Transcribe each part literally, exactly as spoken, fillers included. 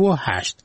و هشت.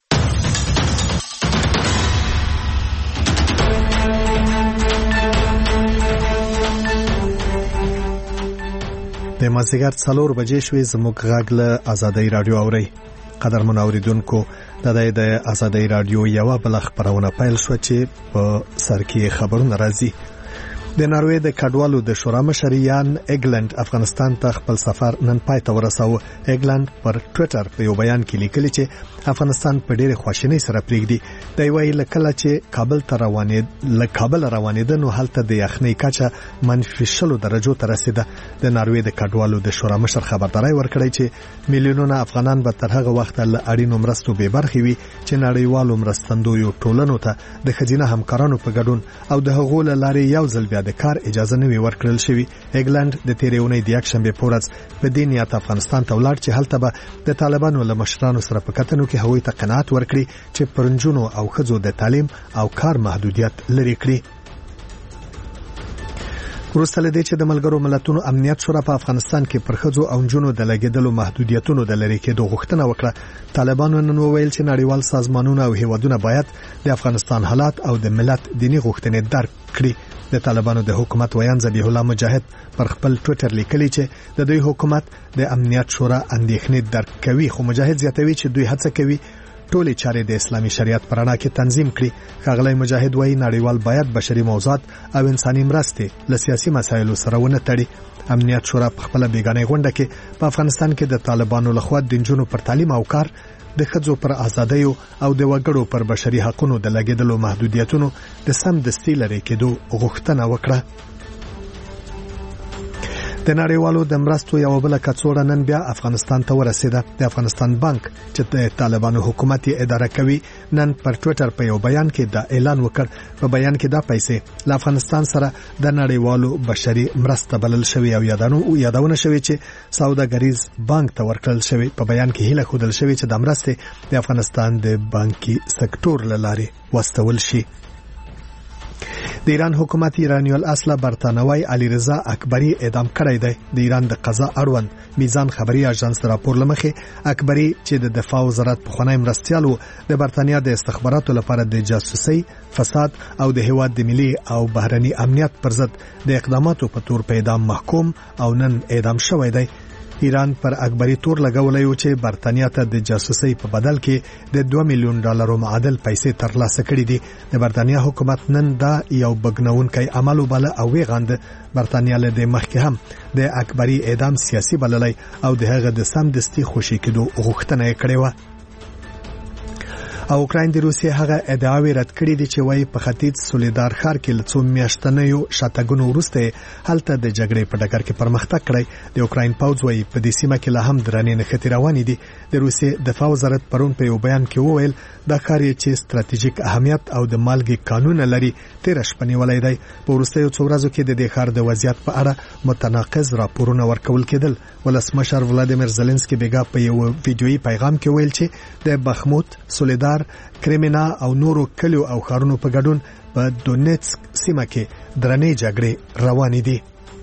د مازدیګر څلور بجې شوې زموږ غږ له آزادۍ رادیو اوري. قدرمن اوریدونکو، د د آزادۍ رادیو یو بل خبرونه پیل شو چې په سر کې خبرونه راځي. د ناروې د کډوالو د شورا مشریان ایګلند افغانستان ته خپل سفر نن پای ته ورساوه. ایګلند پر ټوئیټر په یو بیان کې لیکلي چې افغانستان په ډېر خواشینۍ سره پریږدي. د وی لکه چې کابل ته روانې ل کابل روانېده نو هلته د یخنۍ کچه منفي شلو درجو ته رسیده. د ناروې د کډوالو د شورا مشر خبرداري ورکړی چې میلیونونه افغانان به تر هغه وخت له اړینو مرستو بې برخې وي چې نړیوالو مرستندویو ټولنو ته د ښځینه همکارانو په ګډون او د هغو له لارې یو ځل بیا د کار اجازه نه وی ورکړل شوی. ایګلند د تیرې اونۍ د یکشنبه په ورځ په دې نیت افغانستان ته ولاړ چې هلته به د طالبانو له مشرانو سره په کتنو کې هغوی ته قناعت ورکړي چې پرنجونو او ښځو د تعلیم او کار محدودیت لري کړي. وروسته له دې چې د ملګرو ملتونو امنیت شورا په افغانستان کې پر ښځو او نجونو د لګیدلو محدودیتونو د لرې کېدو غوښتنه وکړه، طالبانو نن وویل چې نړیوال سازمانونه او هیوادونه باید د افغانستان حالات او د ملت دینی غوښتنې درک کړي. د طالبانو د حکومت ویان ذبیح الله مجاهد پر خپل ټوئیټر لیکلی چې د دوی حکومت د امنیت شورا اندېښنې درک کوي، خو مجاهد زیاتوي چې دوی هڅه کوي ټولې چارې د اسلامي شریعت پر رڼا کې تنظیم کړي. ښاغلی مجاهد وایي نړیوال باید بشري موضوعات او انساني مرستې له سیاسي مسایلو سره ونه تړي. امنیت شورا په خپل بیګانې غونډه کې په افغانستان کې د طالبانو لخوا د نجونو پر تعلیم او کار، د ښځو پر ازادیو او د وګړو پر بشري حقوقو د لګیدلو محدودیتونو د سم دستي لري کېدو غوښتنه وکړه. د نړیوالو د مرستو یو بل کڅوړه نن بیا افغانستان ته ورسیده. د افغانستان بانک چې د طالبانو حکومت یې اداره کوي نن پر ټوئیټر په یو بیان کې دا اعلان وکړ. په بیان کې دا پیسې له افغانستان سره د نړیوالو بشري مرسته بلل شوی او یادانو یادونه شوی چې سوداګریز بانک ته ورکړل شوی. په بیان کې هیله ښودل شوی چې د مرستې د افغانستان د بانکي سکتور له لارې واستول شي. د ایران حکومت ایرانی الاصل برتانوي علي رضا اکبری اعدام کړی دی. د ایران د قضا اړوند میزان خبري اژانس راپور لمخې اکبری چې د دفاع وزارت په خونای مرستيالو د برتانیا د استخباراتو لپاره د جاسوسي، فساد او د هیواد د ملي او بهرني امنیت پر ضد د اقداماتو په تور په اعدام محکوم او نن اعدام شوی دی. ایران پر اکبری تور لګولای و چې برتانیا ته د جاسوسي په بدل کې د دوه میلیون ډالرو معادل پیسې ترلاسه کړې دي. د برتانیا حکومت نن دا یو بګنونکی عمل وباله او ویغاند. برتانیا له د مخکې هم د اکبری اعدام سیاسي بللای او د هغه د سم دستي خوشي کېدو غوښتنه کړې و. او اوکراین د روسیې هغه ادعاوې رد کړې دي چې وايي په ختیځ سولیدار ښار کې له څو میاشتنیو شاتګونو وروسته هلته د جګړې په ډګر کې پرمختګ کړی. د اوکراین پوځ وايي په دې سیمه کې لا هم درنې نښتې روانې دي. د روسیې دفاع وزارت پرون په یو بیان کې وویل دا ښار چې ستراتیژیک اهمیت او د مالګې قانون لري تیر شپه نیولای دی. په وروستیو څو ورځو کې د دې ښار د وضعیت په اړه متناقض راپورونه ورکول کېدل. ولسمشر ولادیمیر زيلنسکي بیګا په یو ویډیويي پیغام کې ویل چې د بخموت، سولیدار، کریمینا او نورو کلیو او ښارونو په ګډون په دونیتسک سیمه کې درنې جګړې روانې دي.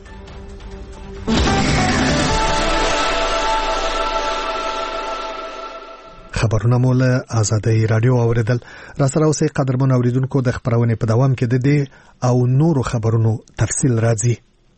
خبرونه مو له آزادۍ رادیو اوریدل. را سره اوسئ قدرمن اوریدونکو، د خبرونې په دوام کې د دې او نورو خبرونو تفصیل راځي.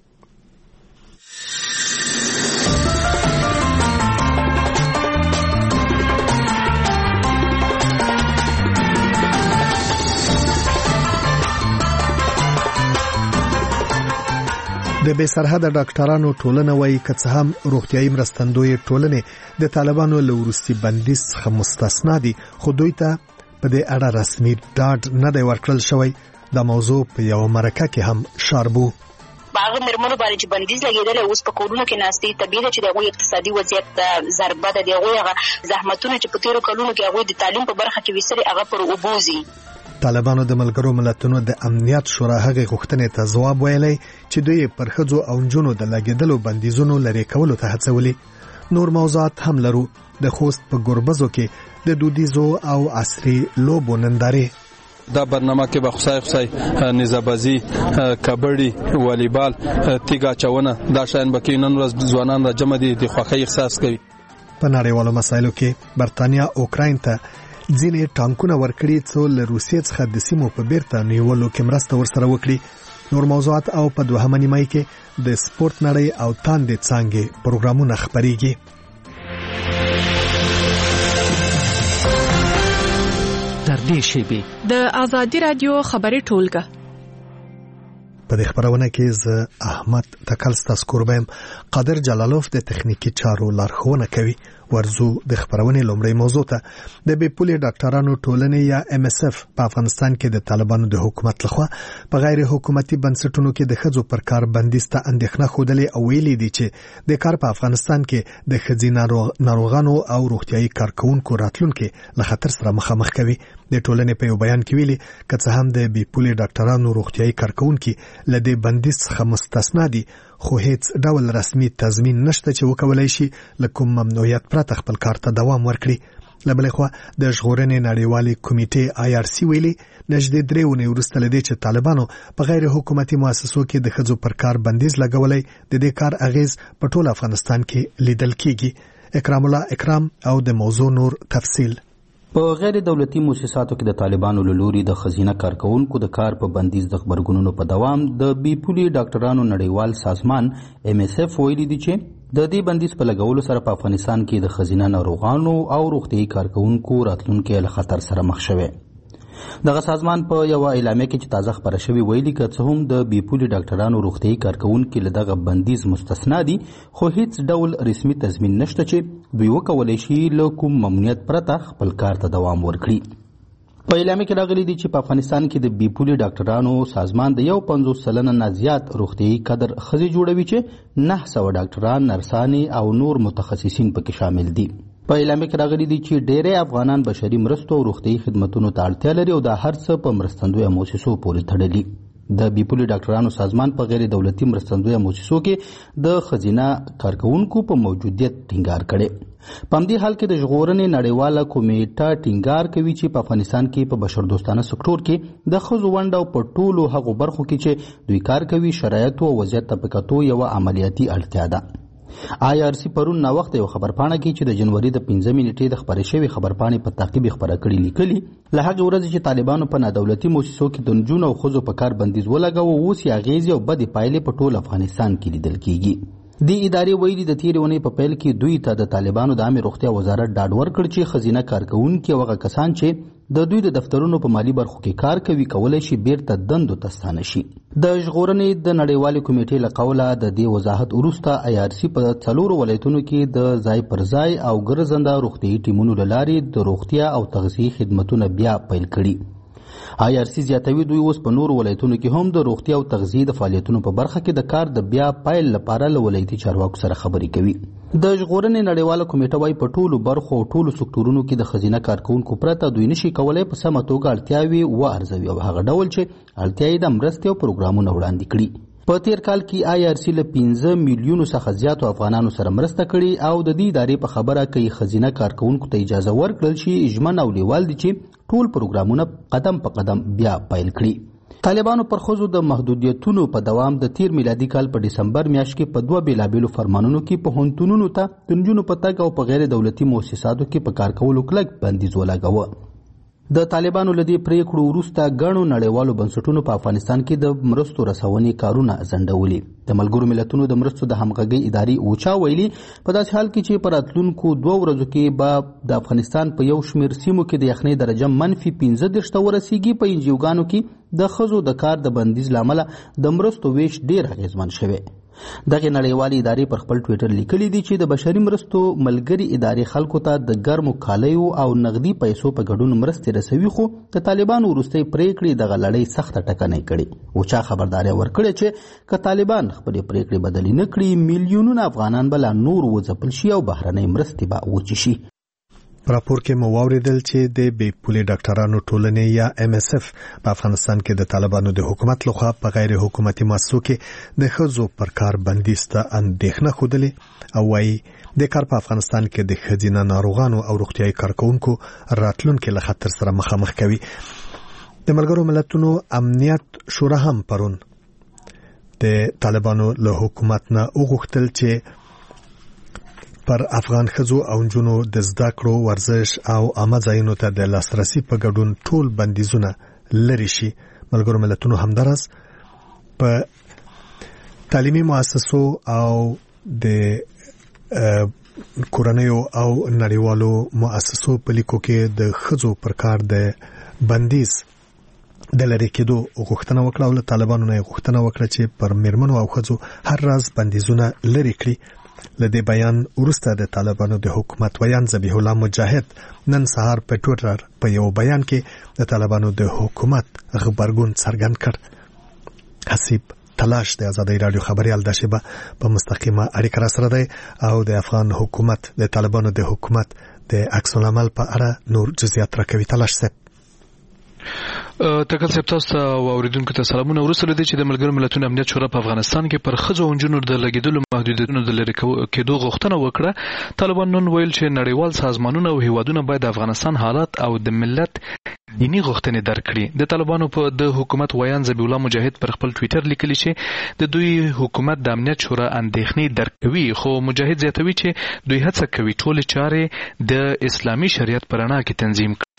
د بې سرحده ډاکټرانو ټولنه وايي که څه هم روغتیايي مرستندوی ټولنې د طالبانو له وروستي بندیز څخه مستثنا دي، خو دوی ته په دې اړه رسمي ډاډ نه دی ورکړل شوی. دا موضوع په یو مرکه کې هم شاربو. باغ مرمنو باندې چې بندیز لګیدل اوس په کورونو کې ناستي طبيعي چې دغه اقتصادي وضعیت ضربه ده. دغه زحمتونه چې په تیرو کلونو کې هغه د تعلیم په برخه کې وسري هغه پر وبوزي. طالبانو د ملګرو ملتونو د امنیت شورا هغه غوښتنې ته ځواب ویلی چې دوی پر ښځو او نجونو د لګیدلو بندیزونو لرې کولو ته هڅولي. نور موضوعات هم لرو. د خوست په ګوربزو کې د دودیزو او عصري لوبو نندارې. دا برنامه کې به خصای خصای نزابازی، کبډي، والیبال، تیګا چونه دا شاین بکې نن ورځ ځوانان را جمع دي د خوښۍ احساس کوي. په نړیوالو مسایلو کې برتانیا اوکراین ته ځینې ټانکونه ورکړي څو له روسیې څخه د سیمو په بیرته نیولو کې مرسته ورسره وکړي. نور موضوعات او په دوهمه نیمه کې د سپورت نړۍ او تاندې څانګې پروګرامونه خپريږي. تر دې شیبې د آزادي رادیو خبري ټولګه په دې خبرونه کې ز احمد تکل ستاسو کوربم قادر جلالوف د تخنیکی چارو لارښوونه کوي. ورزو د خبرونه لومړی موضوع ته د بیپولي ډاکټرانو ټولنې یا ام اس اف په افغانستان کې د طالبانو د حکومت لخوا په غیر حکومتي بنسټونو کې د خځو پر کار بندیسته اندېښنه خوده او ویلي دي چې د کار په افغانستان کې د خځینه ناروغانو او روغتيایي کارکونکو راتلونکو له خطر سره مخامخ کوي. د ټولنې په یو بیان کې ویلي کڅه هم د بیپولي ډاکټرانو روغتيایي کارکونکو لدې بندیز څخه مستثنا دي خو هیڅ ډول رسمي تضمین نشته چې وکولای شي لکه ممنوعیت پرته خپل کار ته دوام ورکړي. لبل خو د ژغورنې نړیوالې کمیټې آی آر سی ویلي نږدې درې ونې وروسته لدې چې طالبانو په غیر حکومتي مؤسسو کې د خځو پر کار بندیز لګولای د دې کار اغیز په ټول افغانستان کې لیدل کیږي. اکرام الله اکرام او د موضوع نور تفصیل. په غیر دولتي مؤسساتو کې د طالبانو له لوري د خزینه کارکونکو د کار په بندیز د خبرګونونو په دوام د بیپولي ډاکټرانو نړیوال سازمان ام اس اف ویلي دي چې د دې بندیز په لګولو سره په افغانستان کې د خزینه ناروغانو او روغتيایي کارکونکو راتلونکو له خطر سره مخ شوي. دغه سازمان په یو اعلامیه کې چې تازه خبره شوی ویلي که څه هم د بیپولي ډاکټرانو روغتيایي کارکونکو له دغه بندیز مستثنا دي خو هیڅ ډول رسمي تضمین نشته چې دوی وکولای شي له کوم ممنوعیت پرته خپل کار ته دوام ورکړي. په اعلامیه کې راغلي دي چې په افغانستان کې د بیپولي ډاکټرانو سازمان د یو پنځوس سلنه نه زیات روغتيایي کادر خځې جوړوي چې نه سوه ډاکټران نرسانې او نور متخصصین پکې شامل دي. په اعلامیه کې راغلي دي چې ډېری افغانان بشري مرستو او روغتيایي خدماتونو ته اړتیا لري او دا هر څه په مرستندویه مؤسسو پورې تړلي. د بیپولي ډاکټرانو سازمان په غیر دولتي مرستندویه مؤسسو کې د خزینه کارکونکو په موجودیت ټینګار کړي. په همدې حال کې د ژغورنې نړیواله کمیټه ټینګار کوي چې په افغانستان کې په بشردوستانه سکتور کې د ښځو ونډه او په ټولو هغو برخو کې چې دوی کار کوي شرایطو او وضعیت ته په کتو یوه عملیاتي اړتیا ده. آی آر سی پرون نا وخت یو خبرپاڼه کې چې د جنوري د پنځمې نیټې د خبرې شوې خبرپاڼې په تعقیب خبره کړې لیکلي له هغې ورځې چې طالبانو په نادولتي مؤسسو کې د نجونو او ښځو په کار بندیز ولګاوه اوس یې اغېزې او بدې پایلې په ټول افغانستان کې لیدل کیږي. دې ادارې ویلي د تېرې اونۍ په پیل کې دوی ته د طالبانو د عامې روغتیا وزارت ډاډ ورکړ چې ښځینه کارکوونکي او هغه کسان چې د دوی د دفترونو په مالي برخو کې کار کوي کولی شي بیرته دندو ته ستانه شي. د ژغورنې د نړیوالې کمیټې له قوله د دې وضاحت وروسته آی آر سی په څلورو ولایتونو کې د ځای پر ځای او ګرځنده روغتیایي ټیمونو له لارې د روغتیا او تغذیې خدمتونه بیا پیل کړي. آی آر سی زیاتوي دوی اوس په نورو ولایتونو کې هم د روغتیا او تغذیې د فعالیتونو په برخه کې د کار د بیا پیل لپاره له ولایتي چارواکو سره خبرې کوي. د ژغورنې نړیواله کمیټه وايي په ټولو برخو او ټولو سکتورونو کې د ښځینه کارکوونکو پرته دوی نشي کولی په سمه توګه اړتیاوې وارزوي او هغه ډول چې اړتیا یې د مرستې او پروګرامونه وړاندې کړي. په تیر کال کې آی آر سی له پنځه میلیونو څخه زیاتو افغانانو سره مرسته کړې او د دې ادارې په خبره کوي ښځینه کارکوونکو ته اجازه ورکړل شي ژمن او لیوال دي چې ټول پروګرامونه قدم په قدم بیا پیل کړي. طالبانو پر ښځو د محدودیتونو په دوام د تیر میلادي کال په ډسمبر میاشت کې په دوه بېلابېلو فرمانونو کې پوهنتونونو ته د نجونو په تګ او په غیر دولتي مؤسساتو کې په کار کولو کلک بندیز ولګاوه. د طالبانو له دې پریکړو وروسته ګڼو نړیوالو بنسټونو په افغانستان کې د مرستو رسونې کارونه ځنډولي. د ملګرو ملتونو د مرستو د همغږۍ ادارې اوچا ویلي په داسې حال کې چې په راتلونکو دوه ورځو کې به د افغانستان په یو شمېر سیمو کې د یخنۍ درجه منفي پنځه دېرش ته ورسیږي په انجیوګانو کې د ښځو د کار د بندیز له امله د مرستو ویش ډېر اغېزمن شوی. دغه نړیوالې ادارې پر خپل ټویټر لیکلي دي چې د بشري مرستو ملګري ادارې خلکو ته د ګرمو کالیو او نغدي پیسو په ګډون مرستې رسوي خو د طالبانو وروستۍ پریکړې دغه لړۍ سخته ټکنۍ کړې. اوچا خبرداری ورکړې چې که طالبان خپلې پریکړې بدلې نه کړي میلیونونه افغانان به لا نور وځپل شي او بهرنۍ مرستې به وچې شي. راپور کې مو واوریدل چې د بیپولي ډاکټرانو ټولنې یا ام اس اف په افغانستان کې د طالبانو د حکومت لخوا په غیر حکومتي مؤسسو کې د ښځو پر کار بندیز ته اندېښنه ښودلې او وايي د کار په افغانستان کې د ښځینه ناروغانو او روغتیایي کارکوونکو راتلونکي له خطر سره مخامخ کوي. د ملګرو ملتونو امنیت شورا هم پرون د طالبانو له حکومت نه وغوښتل چې پر افغان ښځو او نجونو د زده کړو ورزش او عامه ځایونو ته د لاسرسي په ګډون ټول بندیزونه لري شي. ملګرو ملتونو همدارس په تعلیمي مؤسسو او د کورنیو او نړیوالو مؤسسو په لیکو کې د ښځو پر کار د بندیز د لری کېدو غوښتنه وکړه او له طالبانو نه غوښتنه وکړه چې پر میرمنو او ښځو هر راز بندیزونه لري کړي. لدې بیان وروسته د طالبانو د حکومت ویان ذبیح الله مجاهد نن سهار په ټویټر په یو بیان کې د طالبانو د حکومت خبرګون څرګند کړ. حسیب تلاش د ازادي رادیو خبريال د شبه په مستقیمه اړیکه را سره دی او د افغان حکومت د طالبانو د حکومت د عکس العمل په اړه نور جزئیات راکوي. تلاش سه تکل صاحب تاسو او اوریدونکو ته سلامونه. ورسره دي چې د ملګرو ملتونو امنیت شورا په افغانستان کې پر ښځو او نجونو د لګیدلو محدودیتونو د لری کېدو غوښتنه وکړه. طالبان نن ویل چې نړیوال سازمانونه او هیوادونه باید د افغانستان حالات او د ملت دینی غوښتنې درکړي. د طالبانو په د حکومت ویان ذبیح الله مجاهد پر خپل ټویټر لیکلی چې د دوی حکومت د امنیت شورا اندېښنې درکوي، خو مجاهد زیاتوي چې دوی هڅه کوي ټول چارې د اسلامي شریعت پر رڼا کې تنظیم کړي.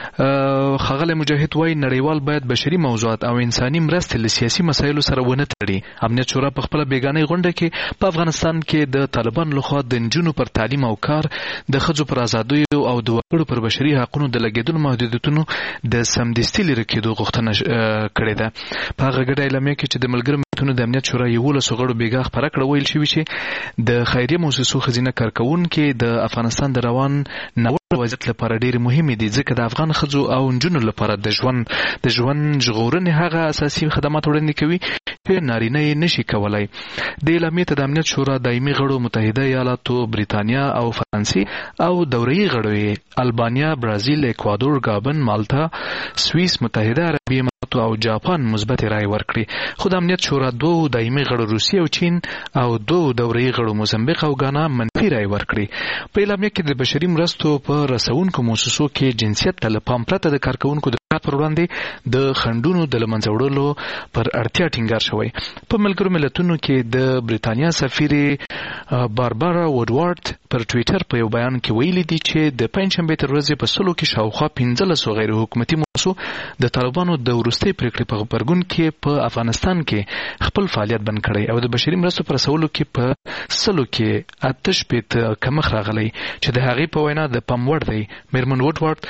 خغل مجاهد وایي نړیوال باید بشري موضوعات او انساني مرستې له سیاسي مسایلو سره ونه تړي. امنیت شورا په خپل بیگانه غونډه کې په افغانستان کې د طالبان لخوا د نجونو پر تعلیم او کار، د ښځو پر ازادۍ او د وګړو پر بشري حقوقو د لګیدلو محدودیتونو د سمدستي لري کېدو غوښتنه کړې ده. په هغه ګډه اعلامیه کې چې د ملګرو ملتونو د امنیت شورا یولس غړو بیګا خبره کړه ویل شوی چې د خیریه مؤسسو خزینه کارکونکو د افغانستان د روان ناوړه وضعیت لپاره ډېر مهم دي، ځکه د افغان ښځو او نجونو لپاره د ژوند د ژوند ژغورنې هغه اساسي خدمات وړاندې کوي چې نارینه یې نشي کولای. د اعلامیې ته د امنیت شورا دایمي غړو متحده ایالاتو، بریتانیا او فرانسې او دوره‌ای غړو البانیا، برازیل، اکوادور، گابن، مالټا، سوئیس، متحده عربي امارات او جاپان مثبت رائے ورکړي. خو د امنیت شورا دوه دایمي غړو روسیه او چین او دوه دوره‌ای غړو موزمبیق او غانا منفي رائے ورکړي. په اعلامیه کې د بشري مرستو په رسونکو مؤسسو کې جنسیت ته له پام پرته د کارکونکو د کار پر وړاندې د خنډونو د لمنځه وړلو پر اړتیا ټینګار شوی. په ملګرو ملتونو کې د بریتانیا سفیر باربارا وډوارد پر ټویټر په یو بیان کې ویلي دي چې د پنځشنبه تر ورځې په سلو کې شاوخوا پنځلس غیر حکومتي مؤسسو د طالبانو د وروستۍ پریکړې په خبرګون کې په افغانستان کې خپل فعالیت بند کړی او د بشري مرستو پر رسولو کې په سلو کې آتش پیت کمخ راغلی چې د هغې په وینا د پام وړ دی. میرمن وډوارد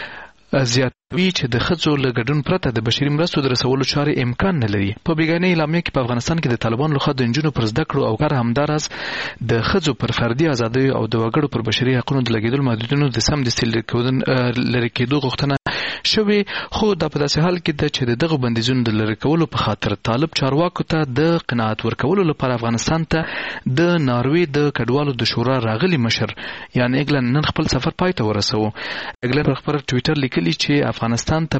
زیاتوي چې د ښځو له ګډون پرته د بشري مرستو د رسولو چارې امکان نه لري. په بیګانه اعلامیه کې په افغانستان کې د طالبانو لخوا د نجونو پر زده کړو او کار همداراز د ښځو پر فردي ازادۍ او د وګړو پر بشري حقوقو د لګیدلو محدودیتونو د سمدستي لرې کېدو غوښتنه شوې. خو دا په داسې حال کې ده چې دغه بندیزونو د لرې کولو په خاطر طالب چارواکو ته د قناعت ورکولو لپاره افغانستان ته د ناروې د کډوالو د شورا راغلي مشر یعنی انګلند نن خپل سفر پای ته ورسوه. انګلند پر خپل ټویټر لیکلي چې افغانستان ته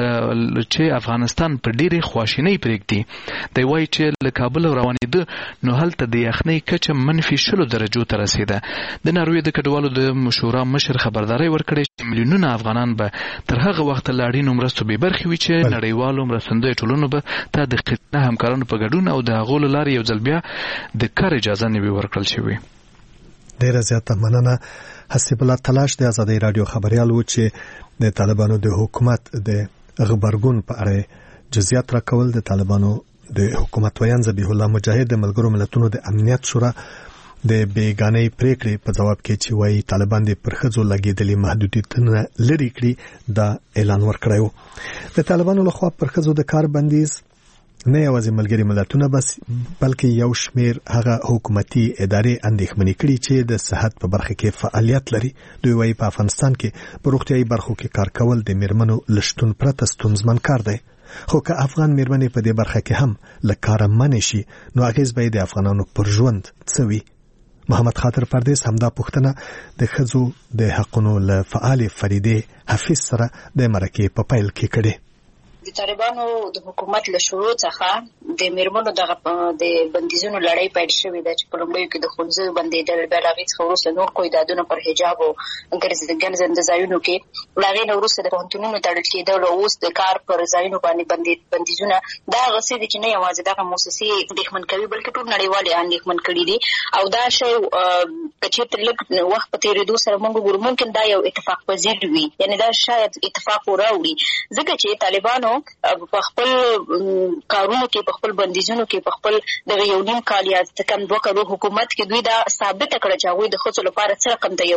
چې افغانستان په ډېرې خواشینۍ پرېږدي. دی وایي چې له کابل روانېده نو هلته د یخنۍ کچه منفي شلو درجو ته رسېده. د ناروې د کډوالو د شورا مشر خبرداری ورکړی چې میلیونونه افغانان به تر هغه وخت له اړینو مرستو بې برخې وي چې نړیوالو مرستندویو ټولنو به ته د قطنه همکارانو په ګډون او د هغو له لارې یو ځل بیا د کار اجازه نه وي ورکړل شوې. ډېره زیاته مننه. حسیب الله تلاش د ازادي رادیو خبريال و چې د طالبانو د حکومت د خبرګون په اړه جزئیات راکول. د طالبانو د حکومت ویان ذبیح الله مجاهد د ملګرو ملتونو د امنیت شورا د بیگانه پریکړې په جواب کې چې وایي طالبان د پرخځو لګیدلي محدودیتونه لري کړي دا اعلان ورکړیو. د طالبانو لخوا پرخځو د کار بندیز نه یوازې ملګري ملتونه بس بلکې یو شمیر هغه حکومتي ادارې اندېښمنې کړي چې د صحت په برخه کې فعالیت لري. دوی وایي په افغانستان کې په روغتیايي برخو کې کار کول د میرمنو لشتون پرته ستونزمن کار دی. خو که افغان میرمنې په دې برخه کې هم له کاره منې شي نو اغیز به د افغانانو پر ژوند څه وي. محمد خاطر پردیس همدا پوښتنه د ښځو د حقونو له فعال فریدې حفیظ سره د مرکې په پیل کې کړې. د طالبانو د حکومت له شروع څخه د میرمنو د د بندیزونو لړۍ پیل شوې ده چې په لومړیو کې د ښوونځیو بندېدل، بیا له هغې څخه وروسته نور قیدادونه پر حجاب او ګرځنده ځایونو کې، له هغې نه وروسته د پوهنتونونو تړل کېدل او اوس د کار پر ځایونو باندې بندیزونه. دا هغه څه دي چې نه یوازې دغه موسسې اندېښمن کوي بلکې ټول نړیوال یې اندېښمن کړي دي. او دا شی که چېرته لږ وخت په تېرېدو سره موږ وګورو ممکن دا یو اتفاق پذیر وي، یعنې دا شاید اتفاق وراوړي، ځکه چې طالبانو په خپل کارونو کې، په خپل بندیزونو کې، په خپل دغه یو نیم کال یا څه کم دوه کالو حکومت کې دوی دا ثابته کړه چې هغوی د ښځو لپاره څه رقم د یو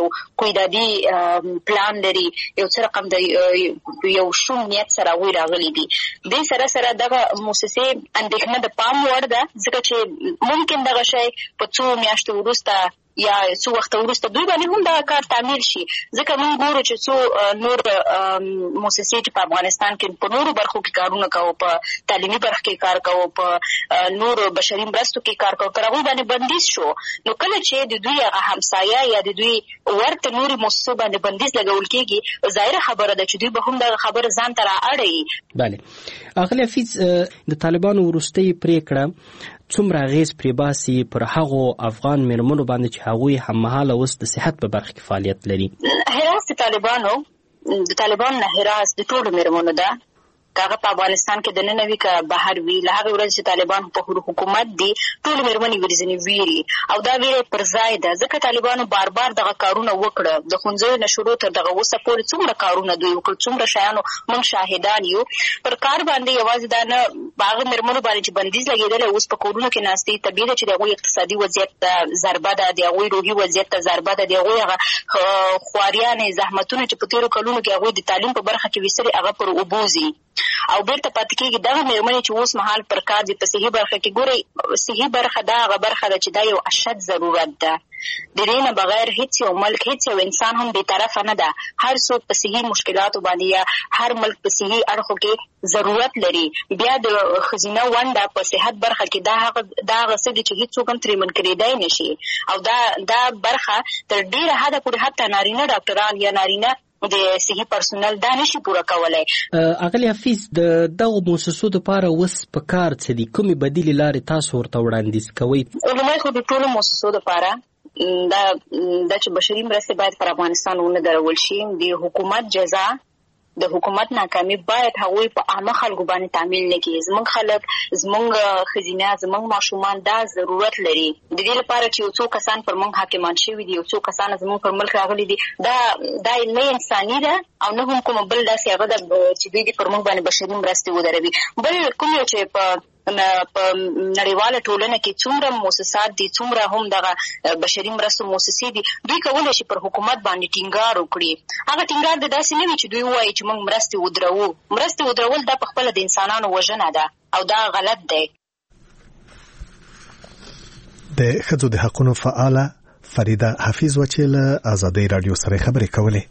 قیدادي پلان لري، یو څه رقم د یو شوم نیت سره هغوی راغلي دي. دې سره سره دغه موسسې اندېښنه د پام وړ ده، ځکه چې ممکن دغه شی په څو میاشتو وروسته یا څو وخت وروسته دوی باندې هم دا کار تعمیل شي، ځکه موږ ګورو چې څو نور موسسې چې په افغانستان کې په نورو برخو کې کارونه کوو، په تعلیمي برخه کې کار کوو، په نورو بشري مرستو کې کار کوو، پر هغوی باندې بندیز شو. نو کله چې د دوی هغه همسایه یا د دوی ورته نورې موسسو باندې بندیز لګول کېږي، ظاهره خبره ده چې دوی به هم دغه خبره ځان ته رااړوي. بله اغلی حفیظ، د طالبانو وروستۍ پریکړه څومره اغیز پرې باسي پر هغو افغان میرمنو باندې چې هغوی هممهاله اوس د صحت په برخه کې فعالیت لري؟ هراس د طالبانو د طالبانو نه هراس د ټولو میرمنو ده، که هغه په افغانستان کې د ننه وي که بهر وي. له هغې ورځې چې طالبان په حکومت دي ټولې میرمنې ورځنې ویري، او دا ویره پر ځای ده، ځکه طالبانو بار بار دغه کارونه وکړه. د ښوونځیو نه شروع تر دغه اوسه پورې څومره کارونه دوی وکړل، څومره شیانو موږ شاهدان یو. پر کار باندې یوازې دا نه، په هغه میرمنو باندې چې بندیز لګېدلی اوس په کورونو کې ناستې، طبیعي ده چې د هغوی اقتصادي وضعیت ته ضربه ده، د هغوی روحي وضعیت ته ضربه ده، د هغوی هغه خواريانې زحمتونه چې په تېرو کلونو کې هغوی د تعلیم په برخه کې ویستلي هغه پر اوبو ځي او بیرته پاتې کېږي. دغه میرمنې چې اوس مهال پر کار دي په صحي برخه کې، ګورئ صحي برخه دا هغه برخه ده چې دا یو اشد ضرورت ده. د دې نه بغیر هیڅ یو ملک، هیڅ یو انسان هم بېطرفه نه ده. هر څوک په صحي مشکلاتو باندې یا هر ملک په صحي اړخو کې ضرورت لري. بیا د ښځینه ونډه په صحت برخه کې دا هغه دا هغه څه دي چې هیڅوک هم ترې منکرېدی نه شي، او دا دا برخه تر ډېره حده پورې حتی نارینه ډاکټران یا نارینه د صحي پرسونل دا نشي پوره کولی. اغلی حفیظ، د دغو موسسو دپاره اوس په کار څه دي؟ کومې بدیلې لارې تاسو ورته وړاندیز کوئ؟ لومړی خو د ټولو موسسو دپاره دا دا چې بشري مرستې باید پر افغانستان ونه درول شي. د حکومت جزا، د حکومت ناکامي باید هغوی په عامه خلکو باندې تعمیل نه کړي. زموږ خلک، زموږ ښځینه، زموږ ماشومان دا ضرورت لري. د دې لپاره چې یو څو کسان پر موږ حاکمان شوي دي، یو څو کسان زموږ پر ملک راغلي دي، دا دا نه انساني ده او نه هم کومه بل داسې هغه ده چې دوی دې پر موږ باندې بشري مرستې ودروي. بل کوم یو چې په په نړیواله ټولنه کې څومره مؤسسات دي، څومره هم دغه بشري مرستو مؤسسې دي، دوی کولی شي پر حکومت باندې ټینګار وکړي. هغه ټینګار د داسې نه وي چې دوی ووایي چې موږ مرستې ودروو. مرستې ودرول دا په خپله د انسانانو وژنه ده او دا غلط دی. د ښځو د حقونو فعاله فریده حفیظ و چې له ازادۍ راډیو سره خبرې کولې.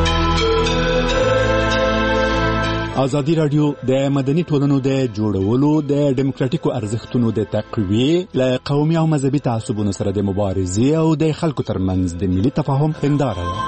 ازادي راډیو د مدني ټولنو د جوړولو، د ډیموکراتیکو ارزښتونو د تقویې، له قومي او مذهبي تعصبونو سره د مبارزې او د خلکو ترمنځ د ملي تفاهم هنداره ده.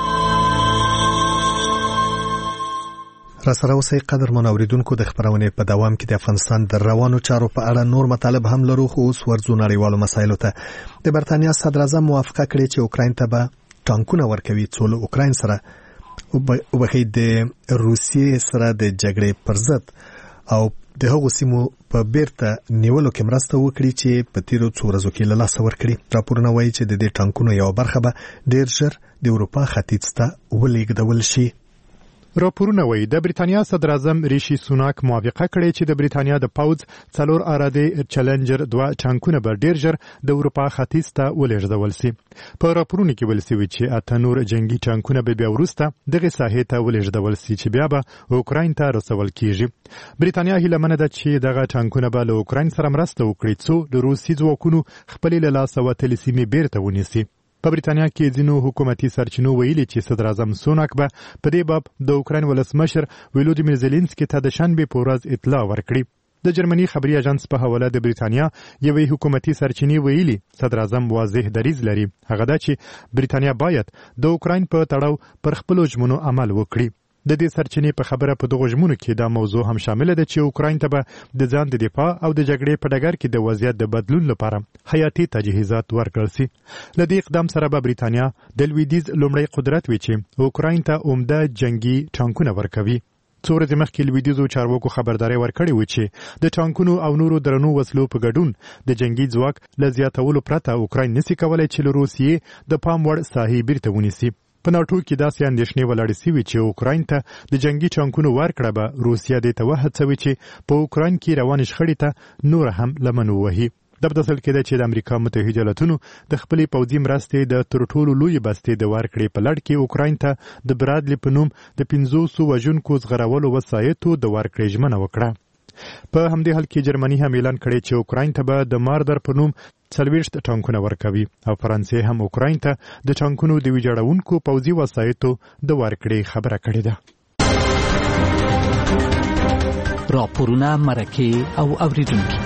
را سره اوسئ قدرمن اوریدونکو، د خبرونې په دوام کې د افغانستان د روانو چارو په اړه نور مطالب هم لرو، خو اوس ورځو نړیوالو مسایلو ته. د برتانیا صدر اعظم موافقه کړې چې اوکراین ته به ټانکونه ورکوي، څو له اوکراین سره وبخې د روسیې سره د جګړې پر ضد او د هغو سیمو په بیرته نیولو کې مرسته وکړي چې په تیرو څو ورځو کې له لاسه ورکړي. راپورونه وایي چې د دې ټانکونو یوه برخه به ډېر ژر د اروپا ختیځ ته ولېږدول شي. راپورونه وایي د بریتانیا صدر اعظم ریشي سوناک موافقه کړې چې د بریتانیا د پوځ څلور اراده چیلنجر دوه ټانکونه به ډېر ژر د اروپا ختیځ ته ولېږدول شي. په راپورونو کې ویل شوي چې اته نور جنگي ټانکونه به بیا وروسته دغه ساحې ته ولېږدول شي چې بیا به اوکراین ته رسول کیږي. بریتانیا هیله منه ده چې دغه ټانکونه به له اوکراین سره مرسته وکړي څو د روسي ځواکونو خپلې له لاسه وتلې سیمې بیرته ونیسي. په بریتانیا کې ځینو حکومتي سرچینو ویلي چې صدر اعظم سوناک به په دې باب د اوکراین ولسمشر ولودیمیر زيلنسکي ته د شنبې په ورځ اطلاع ورکړي. د جرمني خبري اژانس په حواله د بریتانیا یوې حکومتي سرچینې ویلي صدر اعظم واضح دریځ لري، هغه دا چې بریتانیا باید د اوکراین په تړاو پر خپلو ژمنو عمل وکړي. د دې سرچینې په خبره په دغه ژمنو کې دا موضوع هم شامل ده چې اوکراین ته به د ځان د دفاع او د جګړې په ډګر کې د وضعیت د بدلون لپاره حیاتي تجهیزات ورکړل شي. له دې اقدام سره به بریتانیا د لویدیځ لومړی قدرت وي چې اوکراین ته عمده جنگي ټانکونه ورکوي. څو ورځې مخکې لویدیځو چارواکو خبرداری ورکړې و چې د ټانکونو او نورو درنو وسلو په ګډون د جنگي ځواک له زیاتولو پرته اوکراین نشي کولی چې له روسیې د پام وړ ساحې بیرته ونیسي. په ناټو کې داسې اندېښنې ولاړې سوي چې اوکراین ته د جنگي ټانکونو ورکړه به روسیه دې ته وهڅوي چې په اوکراین کې روانې شخړې ته نور هم لمن ووهي. دا په داسې کې ده چې د امریکا متحده ایالاتونو د خپلې پوځي مرستې د تر ټولو لویې بستې د ورکړې په لړ کې اوکراین ته د برادلي په نوم د پنځوسو وژونکو زغرولو وسایطو د ورکړې ژمنه وکړه. په همدې حال کې جرمني هم اعلان کړی چې اوکراین ته به د ماردر په نوم څلوېښت ټانکونه ورکوي او فرانسې هم اوکراین ته د ټانکونو د ویجاړونکو پوځي وسایطو د ورکړې خبره کړې ده. راپورونه، مرکې او اوریدونکي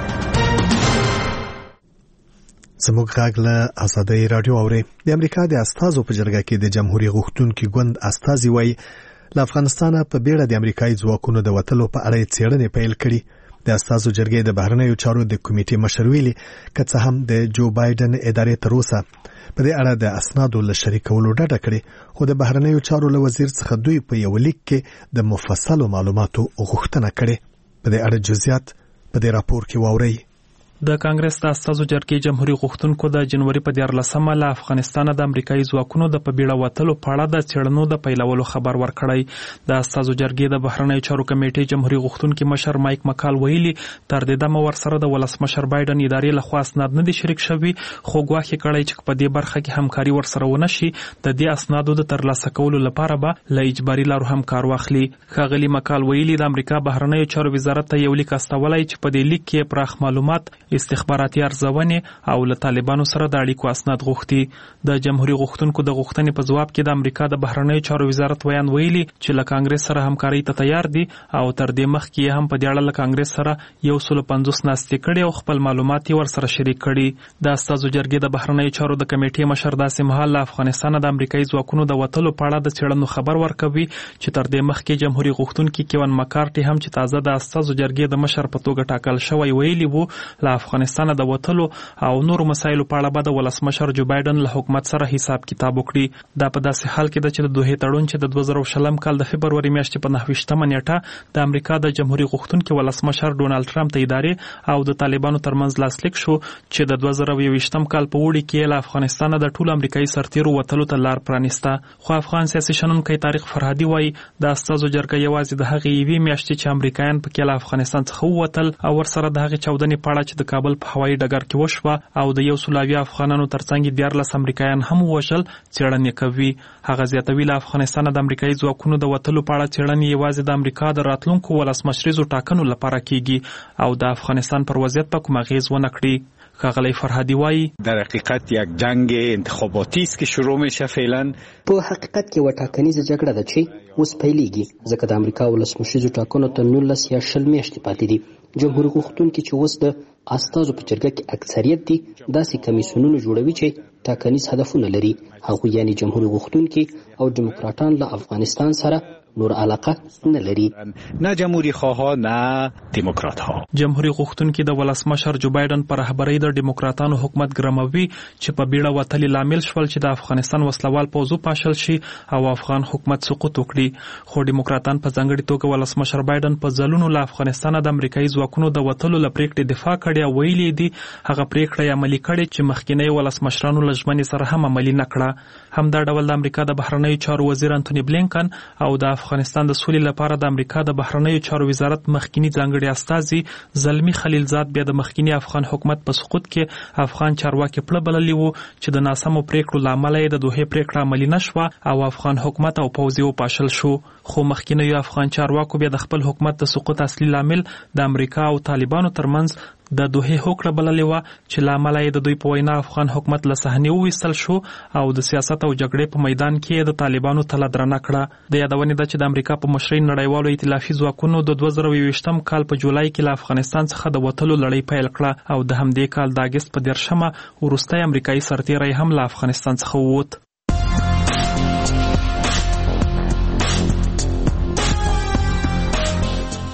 زموږ غږ له آزادۍ راډیو اوري. د امریکا د استازو په جرګه کې د جمهوریت غوښتونکي ګوند استازي وایي له افغانستانه په بیړه د امریکایي ځواکونو د وتلو په اړه څېړنې پیل کړي. د استازو جرګې د بهرنیو چارو د کمیټې مشر ویلي که څه هم د جو بایدن ادارې تر اوسه په دې اړه د اسنادو له شریکولو ډډه کړې، خو د بهرنیو چارو له وزیر څخه دوی په یو لیک کې د مفصلو معلوماتو غوښتنه کړې. په دې اړه جزئیات په دې راپور کې واورئ. د کانګرس د استازو جرګې جمهوریت غوښتونکو د جنوري په دیارلسمه له افغانستان د امریکایي ځواکونو د په بیړه وتلو په اړه د څېړنو د پیلولو خبر ورکړی. د استازو جرګې د بهرنیو چارو کمیټې جمهوریت غوښتونکي مشر مایک مکال ویلي تر دې دمه ورسره د ولسمشر بایدن ادارې لخوا اسناد نه دي شریک شوي، خو ګواښ کړی چې په دې برخه کې همکاري ورسره ونه شي د دې اسنادو د ترلاسه کولو لپاره به له اجباري لارو هم کار واخلي. ښاغلي مکال ویلي د امریکا بهرنیو چارو وزارت ته یو لیک استولی چې په دې لیک کې پراخ معلومات، استخباراتي ارزونې او له طالبانو سره د اړیکو اسناد غوښتي. د جمهوریت غوښتونکو د غوښتنې په ځواب کې د امریکا د بهرنیو چارو وزارت ویان ویلي چې له کانګرس سره همکاري ته تیار دي او تر دې مخکې هم په دې اړه له کانګرس سره یو سل پنځوس ناستې کړي او خپل معلومات یې ورسره شریک کړي. د استازو جرګې د بهرنیو چارو د کمیټې مشر داسې مهال له افغانستان د امریکایي ځواکونو د وتلو په اړه د څېړنو خبر ورکوي چې تر دې مخکې جمهوریت غوښتونکي کیون مکارټي هم چې تازه د استازو جرګې د مشر په توګه ټاکل شوی ویلي وو له افغانستان د وتلو او نورو مسایلو په اړه به د ولسمشر جو بایدن له حکومت سره حساب کتاب وکړي. دا په داسې حال کې ده چې د دوحې تړون چې د دوه زره شلم کال د فبروري میاشتې په نهه ویشتمه نیټه د امریکا د جمهوریت غوښتونکي ولسمشر ډونالډ ټرمپ ته ادارې او د طالبانو ترمنځ لاسلیک شو چې د دوه زره یوویشتم کال په اوړي کې له افغانستانه د ټولو امریکایي سرتیرو وتلو ته لار پرانیسته. خو افغان سیاسي شنونکی طارق فرهادي وایي د استازو جرګه یوازې د هغې یوې میاشتې چې امریکایان پکې له افغانستان څخه ووتل او ورسره د هغې چاودنې په اړه چې د کابل په هوایي ډګر کې وشوه او د یو سل اویا افغانانو ترڅنګ دیارلس امریکایان هم ووژل څېړنې کوي. هغه زیاتوي له افغانستانه د امریکایي ځواکونو د وتلو په اړه څېړنې یوازې د امریکا د راتلونکو ولسمشریزو ټاکنو لپاره کیږي او د افغانستان پر وضعیت په کوم اغیز ونه کړي. ښاغلی فرهادي وایي در حقیقت یک جنگ انتخاباتی است که شروع میشه. فعلا په حقیقت کې و ټاکنیزه جګړه ده چې اوس پیلېږي ځکه د امریکا ولسمشریزو ټاکنو ته نولس یا شل میاشتې پاتې دي. جمهوریت غوښتونکي چې اوس د استازو په جرګه کې اکثریت دي داسې کمیسیونونه جوړوي چې ټاکنیز هدفونه لري. هغوی یعنی جمهوریت غوښتونکي او ډیموکراټان له افغانستان سره نور علاقه نه لري، نه جمهوریت خواه نه دیموکرات ها. جمهوریت غوښتونکي د ولسمشر جو بایدن پر رهبرۍ د ډیموکراتانو حکومت ګرموي چې په بیړه وتلي لامل شول چې د افغانستان وسلوال پوځ پاشل شي او افغان حکومت سقوط وکړي. خو ډیموکراتان په ځانګړي توګه ولسمشر بایدن په ځلونو له افغانستان د امریکایي ځواکونو د وتلو له پریکړې دفاع کړې او ویلي دي هغه پریکړه عملي کړې چې مخکینی ولسمشرانو له ژمنې سره هم عملي نه کړه. همدا ډول د امریکا د بهرنیو چارو وزیر انټونی بلینکن او د افغانستان د سولې لپاره د امریکا د بهرنیو چارو وزارت مخکینی ځانګړي استازي زلمی خلیلزاد بیا د مخکینی افغان حکومت په سقوط کې افغان چارواکي پړه بللي وو چې د ناسمو پریکړو له امله یې د دوحې پریکړه عملي نشوه او افغان حکومت او پوځ یې وپاشل شو. خو مخکینی افغان چارواکو بیا د خپل حکومت د سقوط اصلي لامل د امریکا او طالبانو ترمنځ د دوحې هوکړه بللې وه چې له امله یې د دوی په وینا افغان حکومت له صحنې وویستل شو او د سیاست او جګړې په میدان کې د طالبانو تله درنه کړه. د یادونې ده چې د امریکا په مشرۍ نړیوالو ائتلافي ځواکونو د دوه زره یوویشتم کال په جولای کې له افغانستان څخه د وتلو لړۍ پیل کړه او د همدې کال د اګست په دیرشمه وروستی امریکایي سرتیری هم له افغانستان څخه ووت.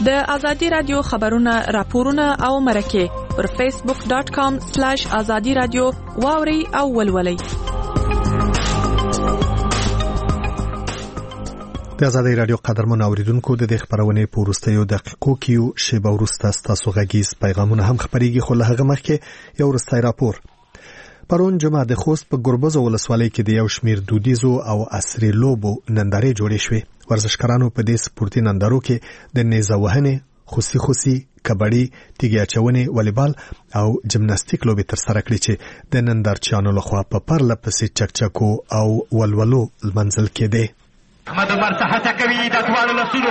د ازادي رادیو خبرونه راپورونه او مرکه پر فیسبوک ډاٹ کام سلیش ازادي رادیو واوري او ولولئ. د ازادي رادیو قدرمن اوریدونکو د دې خبرونه په وروستیو دقیقو کې یو شیبه وروسته ستاسو غږیز پیغامونه هم خبريږي، خو له هغه مخکې یو وروستی راپور. پرون جمعه د خوست په ګربز ولسوالۍ کې د یو شمیر دودیزو او عصري لوبو نندارې جوړې شوې. ورزشکارانو په دې سپورتي نندارو کې د نیزه وهنې، خوسي خوسي، کبډي، تیږې اچونې، والیبال او جمناستیک لوبې ترسره کړې چې د نندارچیانو لخوا په پرله پسې چکچکو او ولولو لمنځل کېدې. احمد عمر صحته کوي د دوالو لسونو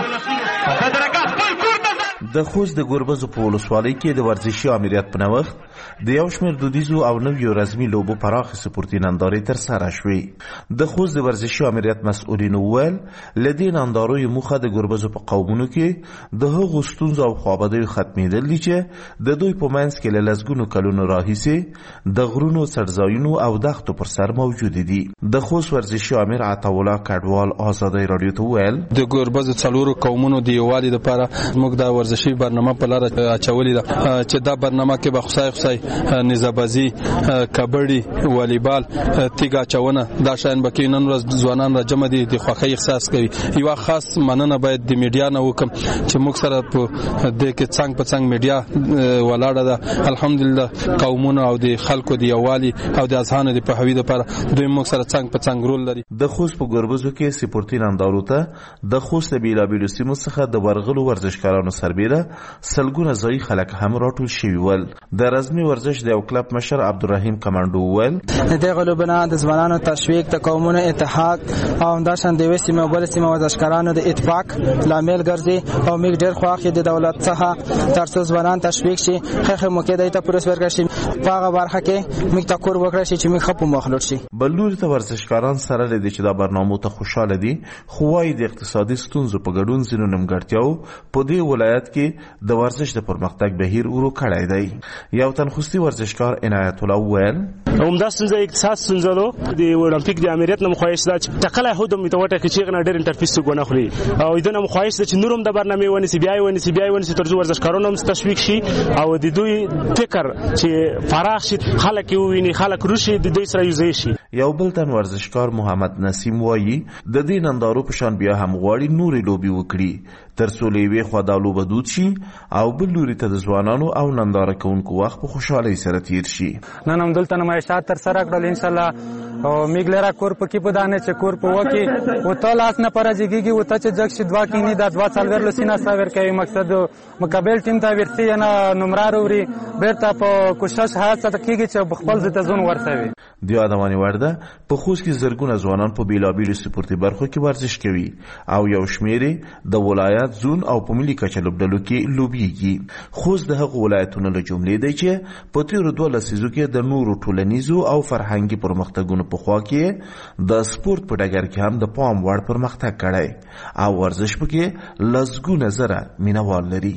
بدرګه خپل کور ته. د خوست د ګربز په ولسوالۍ کې د ورزشي امریت په نوښت د یو شمېر دودیزو او نویو رسمي لوبو پراخې سپورتي نندارې ترسره شوې. د خوست د ورزشي امریت مسؤلینو وویل له دې نندارویو موخه د ګربزو په قومونو کې د هغو ستونزو او خوابدیو ختمېدل دي چې د دوی په منځ کې له لسګونو کلونو راهیسې د غرونو، څړځایونو او دښتو پر سر موجود دي. د خوست ورزشي امیر عطاالله کډوال ازادي رادیو ته وویل د ګربز څلورو قومونو د یووالي لپاره موږ د ورزشي برنامه په لاره اچولې ده چې دا برنامه کې به خصای خصای نزابازي، کبډي، والیبال، تیګ اچونه دا شاین بکې نن ورځ ځوانان را جمع دي د خوښۍ احساس کوي. یو خاص مننه باید د میډیا نه وکم چې موږ سره په دې کې څنګ په څنګ میډیا ولاړه ده. الحمدلله قومونه او د خلکو د یووالي او د اذهان د پوهاوي لپاره دوی موږ سره څنګ په څنګ رول لري. د خوست په ګربزو کې سپورتي نندارو ته د خوست بیلابیلو سیمو څخه د ورغلو ورزشکارانو سربیره سلګونه ځای خلک هم راټول شوي ول. د رزمي ورزش د یو کلب مشر عبدالرحیم کمانډو ول د دې غلوبنا د ځوانانو تشویق، د قومونو اتحاد او همداشان د وسیمه بل سیمه ورزشکارانو د اتفاق لامل ګرځي او موږ ډېر خوښ د دولت څخه ترڅو ځوانان تشویق شي، خخه موقع د ته پروس ورکړي په هغه برخه کې موږ تکور وکړي چې موږ خپل مخلوق شي. بلور ته ورزشکاران سره لدی چې دا برنامه ته خوشاله دي، خو وايي د اقتصادي ستونزو په ګډون زینو نمګړتیاو په دې ولایت کې د ورزش د پرمختګ بهیر ورو کړی دی. یو تنخوستي ورزشکار عنایت الله وویل همدا ستونزه اقتصاد ستونزه ده. د اولمپیک د امریت نه مخایش ده چې ټکله هودم میتوټه کې چې غنا ډېر انټرفیس غونه خوري او دنه مخایش ده چې نورم د برنامه ونی سی بي آی ونی سی بي آی ونی سی ترجو ورزشکارانو هم تشویق شي او د دوی فکر چې فراخ شي، خلک یو ویني، خلک روشي د دوی سره یوځای شي. یو بل تن ورزشکار محمد نسیم وایي د دې نندارو په شان بیا هم غواړي نورې لوبي وکړي ترڅو لوي خو دا لوبه دود شي او بل لوري ته د ځوانانو او ننداره کوونکو وخت په خوشحالۍ سره تیر شي. نن هم دلته نمایشات تر سره کړل ان شاء الله او میګلرا کور په کې په دانه چې کور په وکی او ته لاس نه پرځيږي او ته چې ځک شي دوا کې نه د دوا څلور لسینا ساور کوي. مقصد مقابل ټیم ته ورسي نه نمرار اوري بیرته په کوشش هڅه کوي چې خپل ځای ته ځون ورسوي. دی ادمانی ورده په خوست کې زرګونه ځوانان په بیلابیلو سپورتي برخو کې ورزش کوي او یو شمیرې د ولایت، زون او په ملي کچه لوبډلو کې لوبيږي. خوست د هغو ولایتونو له جملې دی چې په تیرو دوه لسیزو کې د نورو ټولنیزو او فرهنګي پرمختګونو په خوا کې د سپورت په ډګر کې هم د پام وړ پرمختګ کړی او ورزش پکې لسګونه زره مینوال لري.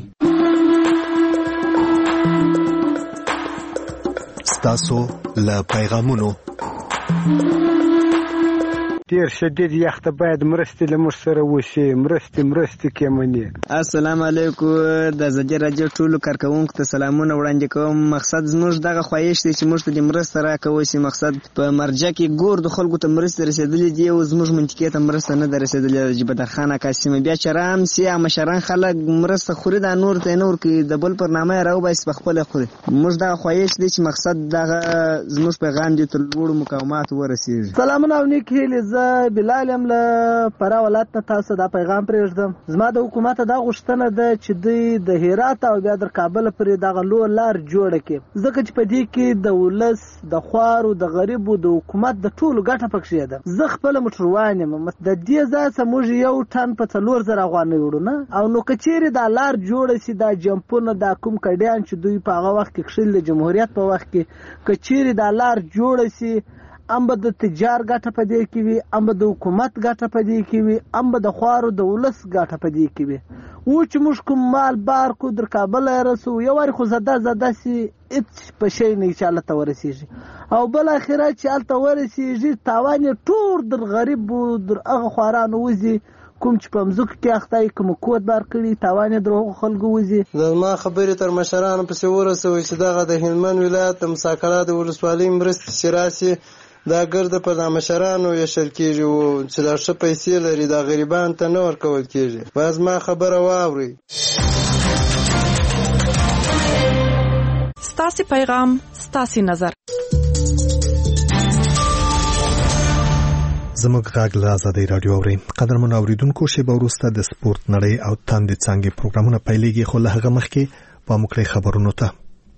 ستاسو له پیغامونو ډیر شدید یخته باید مرستې له موږ سره وشي، مرستې مرستې کېمنې. السلام علیکم. د ازادي رادیو ټولو کارکوونکو ته سلامونه وړاندې کوم. مقصد زموږ دغه خواهش دی چې موږ ته د مرسته راکوي چې مقصد په مرجع کې ګور د خلکو ته مرسته رسېدلې دي او زموږ منطقې ته مرسته نه ده رسېدلې. د بدرخان قاسمه بیا چرام سي مشران خلک مرسته خوري دا نور ته نور کې د بل برنامه راو بس په خپل خوري. موږ دغه خواهش دی چې مقصد دغه زموږ پیغام دې تر لوړو مقامات ورسیږي. سلامونه او نیک هیلې. بلال یم له فرا ولایت نه تاسو دا پیغام پرېږدم. زما د حکومت دا غوښتنه ده چې دوی د هرات او بیا در کابل پرې دغه لوی لار جوړه کړي، ځکه چې په دې کې د ولس د خوارو د غریبو د حکومت د ټولو ګټه پکې ده. زه خپل موټروان یم، د دې ځای څخه موږ یو ټن په څلور زره افغانۍ وړو نه او نو کچېرې دا لار جوړه شي، دا جمپونه دا کوم کډیان چې دوی په هغه وخت کې کښل د جمهوریت په وخت کې کچېرې دا لار جوړه شي، ام به د تجار ګټه په دې کې وي، ام به د حکومت ګټه په دې کې وي، ام به د خوارو د ولس ګټه په دې کې وي. و چې موږ کوم مال بار کو در کابل رسو یو واری خو زده زده سي اڅ په شي نه چې الله ته ورسیږي او بل اخرت چې الله ته ورسیږي تاوان ټول در غریب در هغه خوارانو وزي کوم چې په مځکو کې اخته وي کوم کود بار کړي تاوان یې د هغو خلکو وځي. زما خبرې تر مشرانو پسې ورسوئ چې دغه د هلمند ولایت د مساکلا د ولسوالۍ مرستې چې راسي دا ګرده په دا مشرانو ویشل کېږي او چې دا ښه پیسې لري دا غریبان ته نه ورکول کېږي. باید زما خبره واورئ. ستاسې پیغام ستاسې نظر. زموږ غږ له ازادۍ راډیو اورئ. قدرمنو اورېدونکو شیبه وروسته د سپورت نړۍ او تاندې څانګې پروګرامونه پیلېږي خو له هغه مخکې پام وکړئ خبرونو ته.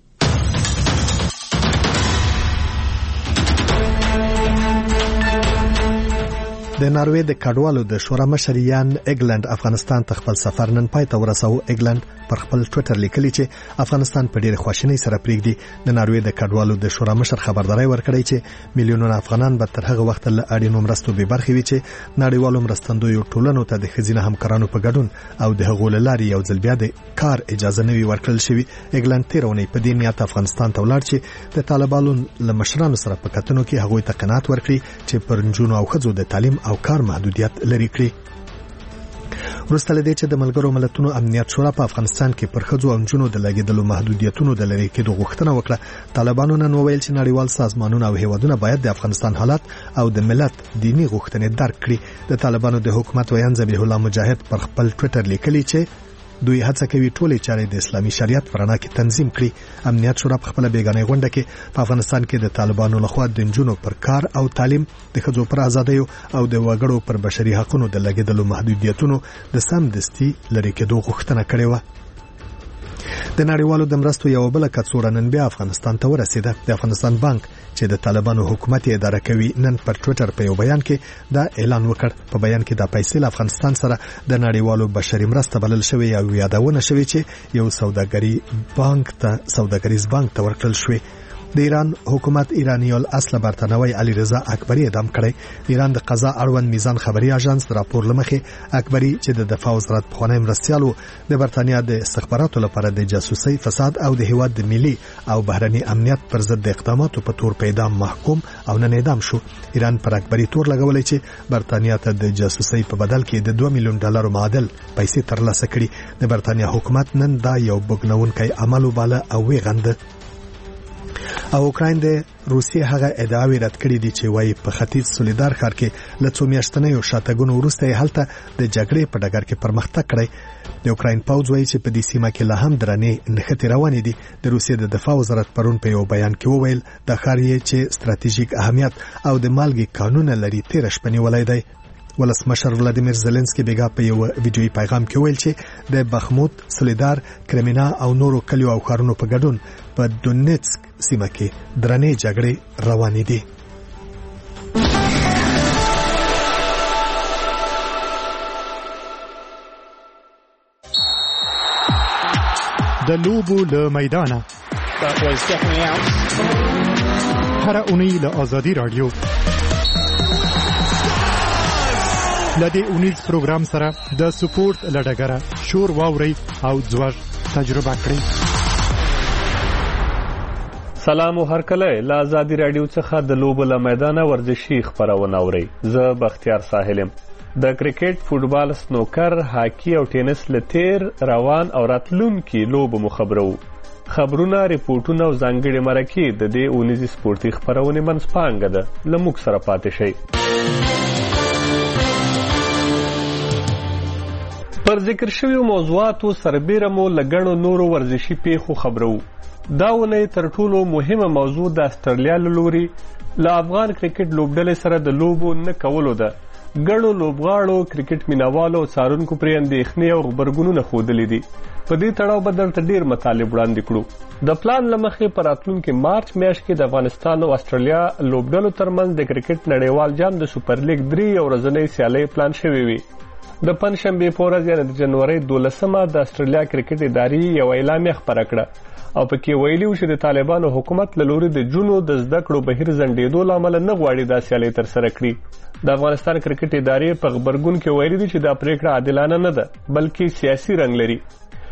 د ناروې د کډوالو د شورا مشر یان ایګلند افغانستان ته خپل سفر نن پای ته ورساو. ایګلند پر خپل ټوئیټر لیکلی چې افغانستان په ډېر خواشینۍ سره پریږدي. د ناروې د کډوالو د شورا مشر خبرداري ورکړی چې میلیونونه افغانان به تر هغه وخت له اړینو مرستو بې برخې وي چې نړیوالو مرستندویو ټولنو ته د ښځینه همکارانو په ګډون او د هغو له لارې یو ځل بیا د کار اجازه نه وي ورکړل شوې. ایګلند تېره اونۍ په دې نیت افغانستان ته ولاړ چې د طالبانو له مشرانو سره په کتنو کې هغوی ته قناعت ورکړي چې پر نجونو او ښځو د تعلیم او کار محدودیت لري کړي. وروسته له دې چې د ملګرو ملتونو امنیت شورا په افغانستان کې پر ښځو او نجونو د لګېدلو محدودیتونو د لرې کېدو غوښتنه وکړه، طالبانو نن وویل چې نړیوال سازمانونه او هیوادونه باید د افغانستان حالات او د ملت دینی غوښتنې درک کړي. د طالبانو د حکومت ویان ذبیح الله مجاهد پر خپل ټوئیټر لیکلی چې دوی هڅه کوي ټولې چارې د اسلامي شریعت په رڼا کې تنظیم کړي. امنیت شورا په خپل بیګانې غونډه کې په افغانستان کې د طالبانو لخوا د نجونو پر کار او تعلیم، د ښځو پر ازادیو او د وګړو پر بشري حقوقو د لګېدلو محدودیتونو د سمدستي لرې کېدو غوښتنه کړې وه. د نړیوالو د مرستو یو بل کڅوړه نن بیا افغانستان ته ورسېده. د افغانستان بانک چې د طالبانو حکومت یې اداره کوي نن پر ټوئیټر په یو بیان کې دا اعلان وکړ. په بیان کې دا پیسې له افغانستان سره د نړیوالو بشري مرسته بلل شوې او یادونه شوې چې یو سوداګري بانک ته سوداګریز بانک ته ورکړل شوې. د ایران حکومت ایرانی الاصل برتنوي علي رضا اکبری اعدام کړی. ایران د قضا اړوند میزان خبري اژانس د راپور لمخې اکبری چې د دفاع وزارت پخوانی مرستیالو د برتانیا د استخباراتو لپاره د جاسوسي، فساد او د هیواد د ملي او بهرني امنیت پر ضد د اقداماتو په تور په اعدام محکوم او نن اعدام شو. ایران پر اکبری تور لګولې چې برتانیا ته د جاسوسي په بدل کې د دوه میلیون ډالرو معادل پیسې ترلاسه کړي. د برتانیا حکومت نن دا یو بګنونکی عمل وباله او ویغنده. او اوکراین د روسیې هغه ادعاوې رد کړې دي چې وايي په ختیځ سولیدار ښار کې له څو میاشتنیو شاتګونو وروسته یې هلته د جګړې په ډګر کې پرمختګ کړی. د اوکراین پوځ وايي چې په دې سیمه کې لا هم درنې نښتې روانې دي. د روسیې د دفاع وزارت پرون په یو بیان کې وویل د ښار یې چې ستراتیژیک اهمیت او د مالګې کانونه لري تېره شپه نیولی دی. ولسمشر ولادیمیر زيلنسکي بیګا په یو ویډیوي پیغام کې ویل چې د بخموت، سولیدار، کرمینا او نورو کلیو او ښارونو په ګډون په دونیتسک سیمه کې درنې جګړې روانې دي. د لوبو له میدانه هر اونۍ له آزادي رادیو لدې اونیز پروګرام سره د سپورت لډګره شور واوري او ځوړ تجربه کړئ. سلام او هرکله له آزادي رادیو څخه د لوبو له میدانه ورزشي خبرونه اورئ. زه بختیار ساحلم. د کرکټ، فوټبال، سنوکر، هاکی او ټینس لتیر روان او راتلونکي لوبو مخبرو. خبرونه، ریپورتونه او ځانګړي مرکې د دې اونیزي سپورتي خبرونه منځپانګه ده. لموږ سره پاتې شئ. پر ذکر شویو موضوعاتو سربیره مو لګڼو نورو ورزشي پیښو خبرو. دا ونې تر ټولو مهمه موضوع د استرالیا له لوري له افغان کرکټ لوبډلې سره د لوبو نه کولو ده. ګڼو لوبغاړو، کرکټ مینوالو او څارونکو پرې اندېښنې او غبرګونونه ښودلي دي. په دې تړاو به درته ډېر مطالب وړاندې کړو. د پلان له مخې په راتلونکي مارچ میاشت کې د افغانستان او استرالیا لوبډلو ترمنځ د کرکټ نړیوال جام د سوپر لیګ درې ورځنۍ سیالۍ پلان شوې وي. د پنځشنبې په ورځ یعنې د جنورۍ دولسمه د استرالیا کرکټ ادارې یو اعلامیه خپره کړه او پکې ویلي و چې د طالبانو حکومت له لوري د جونو د زده کړو بهیر ځنډېدو له امله نه غواړي دا سیالۍ ترسره کړي. د افغانستان کرکټ ادارې په غبرګون کې ویلي دي چې دا پریکړه عادلانه نه ده بلکې سیاسي رنګ لري.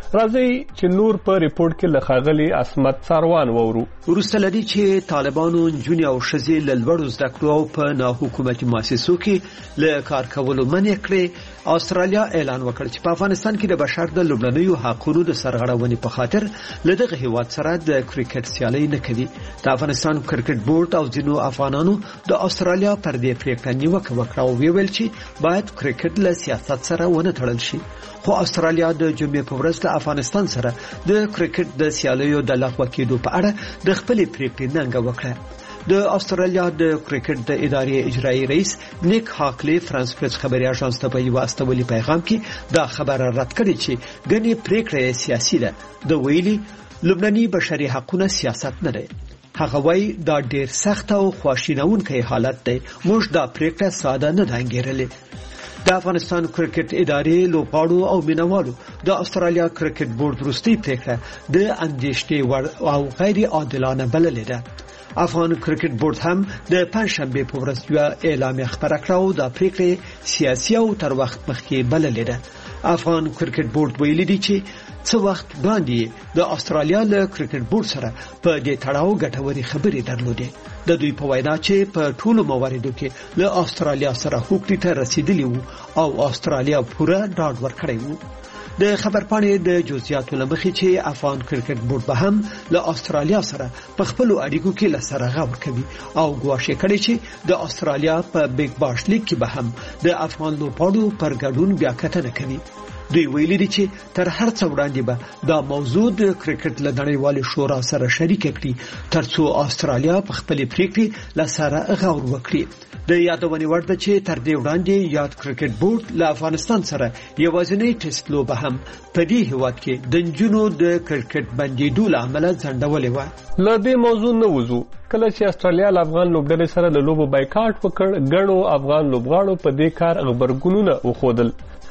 راځي چې نور په ریپورت کې له ښاغلي عصمت ساروان واورو. وروسته له دې چې طالبانو نجونې او ښځې له لوړو زده کړو او په ناحکومتي مؤسسو کې له کار کولو منع کړې، استرالیا اعلان وکړ چې په افغانستان کې د بشر د لومړنیو حقوقو د سرغړونې په خاطر له دغه هیواد سره د کرکټ سیالي نه کوي. د افغانستان کرکټ بورډ او ځینو افغانانو د استرالیا پر دې پریکړه نیوکه وکړه او ویل چې باید کرکټ له سیاست سره ونه تړل شي. خو استرالیا د جمعې په ورځ د افغانستان سره د کرکټ د سیالیو د لغوه کېدو په اړه د خپلې پریکړې ننګه وکړه. د استرالیا د کرکټ د ادارې اجرایي رئیس نیک هاکلی فرانس پریس خبري اژانس ته په یو استولي پیغام کې دا خبره رد کړې چې ګڼې پریکړې سیاسي ده. د ویلي لبناني بشري حقوقو سیاست نه دی. هغه وایي دا ډیر سخت او خواشینونکی حالت دی. موږ دا پریکړه ساده نه ده انګیرلې. د افغانستان کرکټ ادارې لوبغاړو او مینوالو د استرالیا کرکټ بورډ وروستۍ پریکړه د اندېښنې وړ او غیر عادلانه بللې ده. افغان کرکټ بورډ هم د پنځشنبه په ورځ یو اعلامیه خپره کړه او د پریکړې سیاسي او تر وخت مخکې بللې ده. افغان کرکټ بورډ ویلي دی چې څو وخت وړاندې د استرالیا له کرکټ بورډ سره په دې تړاو ګټوري خبرې درلودې. د دوی په وینا چې په ټولو مواردو کې له استرالیا سره حقوقي ته رسیدلی وو او استرالیا پوره ډاډ ورکړی وو. د خبرپاڼې د جزئیاتو لمخې چې افغان کرکټ بورډ به هم له استرالیا سره په خپل اړیکو کې له سره غور کوي او ګواښ کړي چې د استرالیا په بیگ باش لیګ کې به هم د افغان لوبغاړو پر ګډون بیا کتنه کوي. دوی ویلي دي چې تر هر څه وړاندې به دا موضوع د کرکټ له نړیوالې شورا سره شریک کړي ترڅو استرالیا په خپل پریکړې له سره غور وکړي. د یادونې وړ ده چې تر دې وړاندې یاد کرکټ بورډ له افغانستان سره یوازینی ټیسټ لوبه هم په دې هیواد کې د نجونو د کرکټ بندیدو له امله ځنډولې وه. له دې موضوع نه وځو. کله چې استرالیا له افغان لوبډلې سره د لوبو بایکاټ وکړ، ګڼو افغان لوبغاړو په دې کار غبرګونونه وښودل.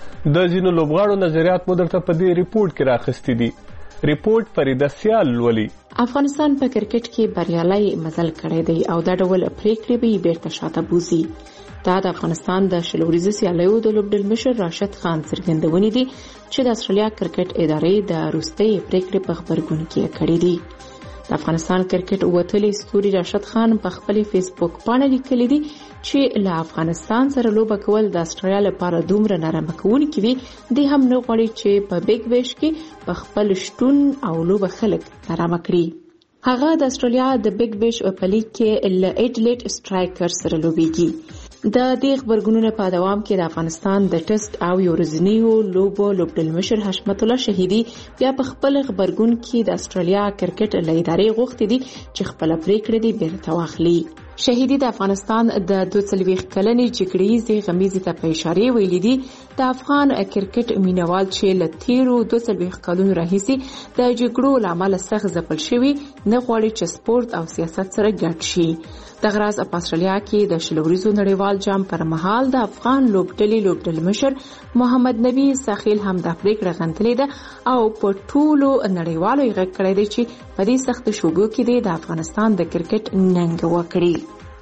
د ځینو لوبغاړو نظریات مو درته په دې ریپورت کې راخستې دي. ریپورت فریده سیال لولي. افغانستان په کرکټ کې بریالي مزل کړی دی او دا ډول پریکړې به بیرته شاته بوزي. دا د افغانستان د شلوريزه سیالیو د لوبډل مشر راشد خان څرګندونې دي چې د استرالیا کرکټ ادارې د روستۍ پریکړې په خبرګون کې کړې دي. د افغانستان کرکټ وتلی ستوري راشد خان په خپل فیسبوک باندې لیکلي دي چې له افغانستان سره لوبه کول د استرالیا لپاره دومره نرم کوونکی وي دی هم نه غواړي چې په بیگ ویش کې په خپل شتون او لوبه خلک نرم کړي. هغه د استرالیا د بیگ ویش په لیګ کې ل ایډلیټ سټرایکر سره لوبيږي. د دې خبرګونونو په دوام کې د افغانستان د ټیسټ او یورزنیو لوبو لوبډل مشر حشمت الله شهیدی بیا په خپل خبرګون کې د استرالیا کرکټ لایدارې غوښتي دي چې خپل پریکړې دي بیرته واخلي. شهیدی د افغانستان د دوه څلوېښت کلنې جګړې غمیزې ته په اشاره ویلي دي د افغان کرکټ مینوال چې له تیرو دوه څلوېښت کلونو راهیسې د جګړو له امله سخت ځپل شوي نه غواړي چې سپورت او سیاست سره ګډ شي. دغه راز په استرالیا کې د شلوريزو نړیوال جام پر مهال د افغان لوبډلې لوبډل مشر محمد نبی ساخیل هم د پریکړه غندلې ده او په ټولو نړیوالو یې غږ کړی دی چې په دې سخت شوګو کې د افغانستان د کرکټ ننګ وکړي.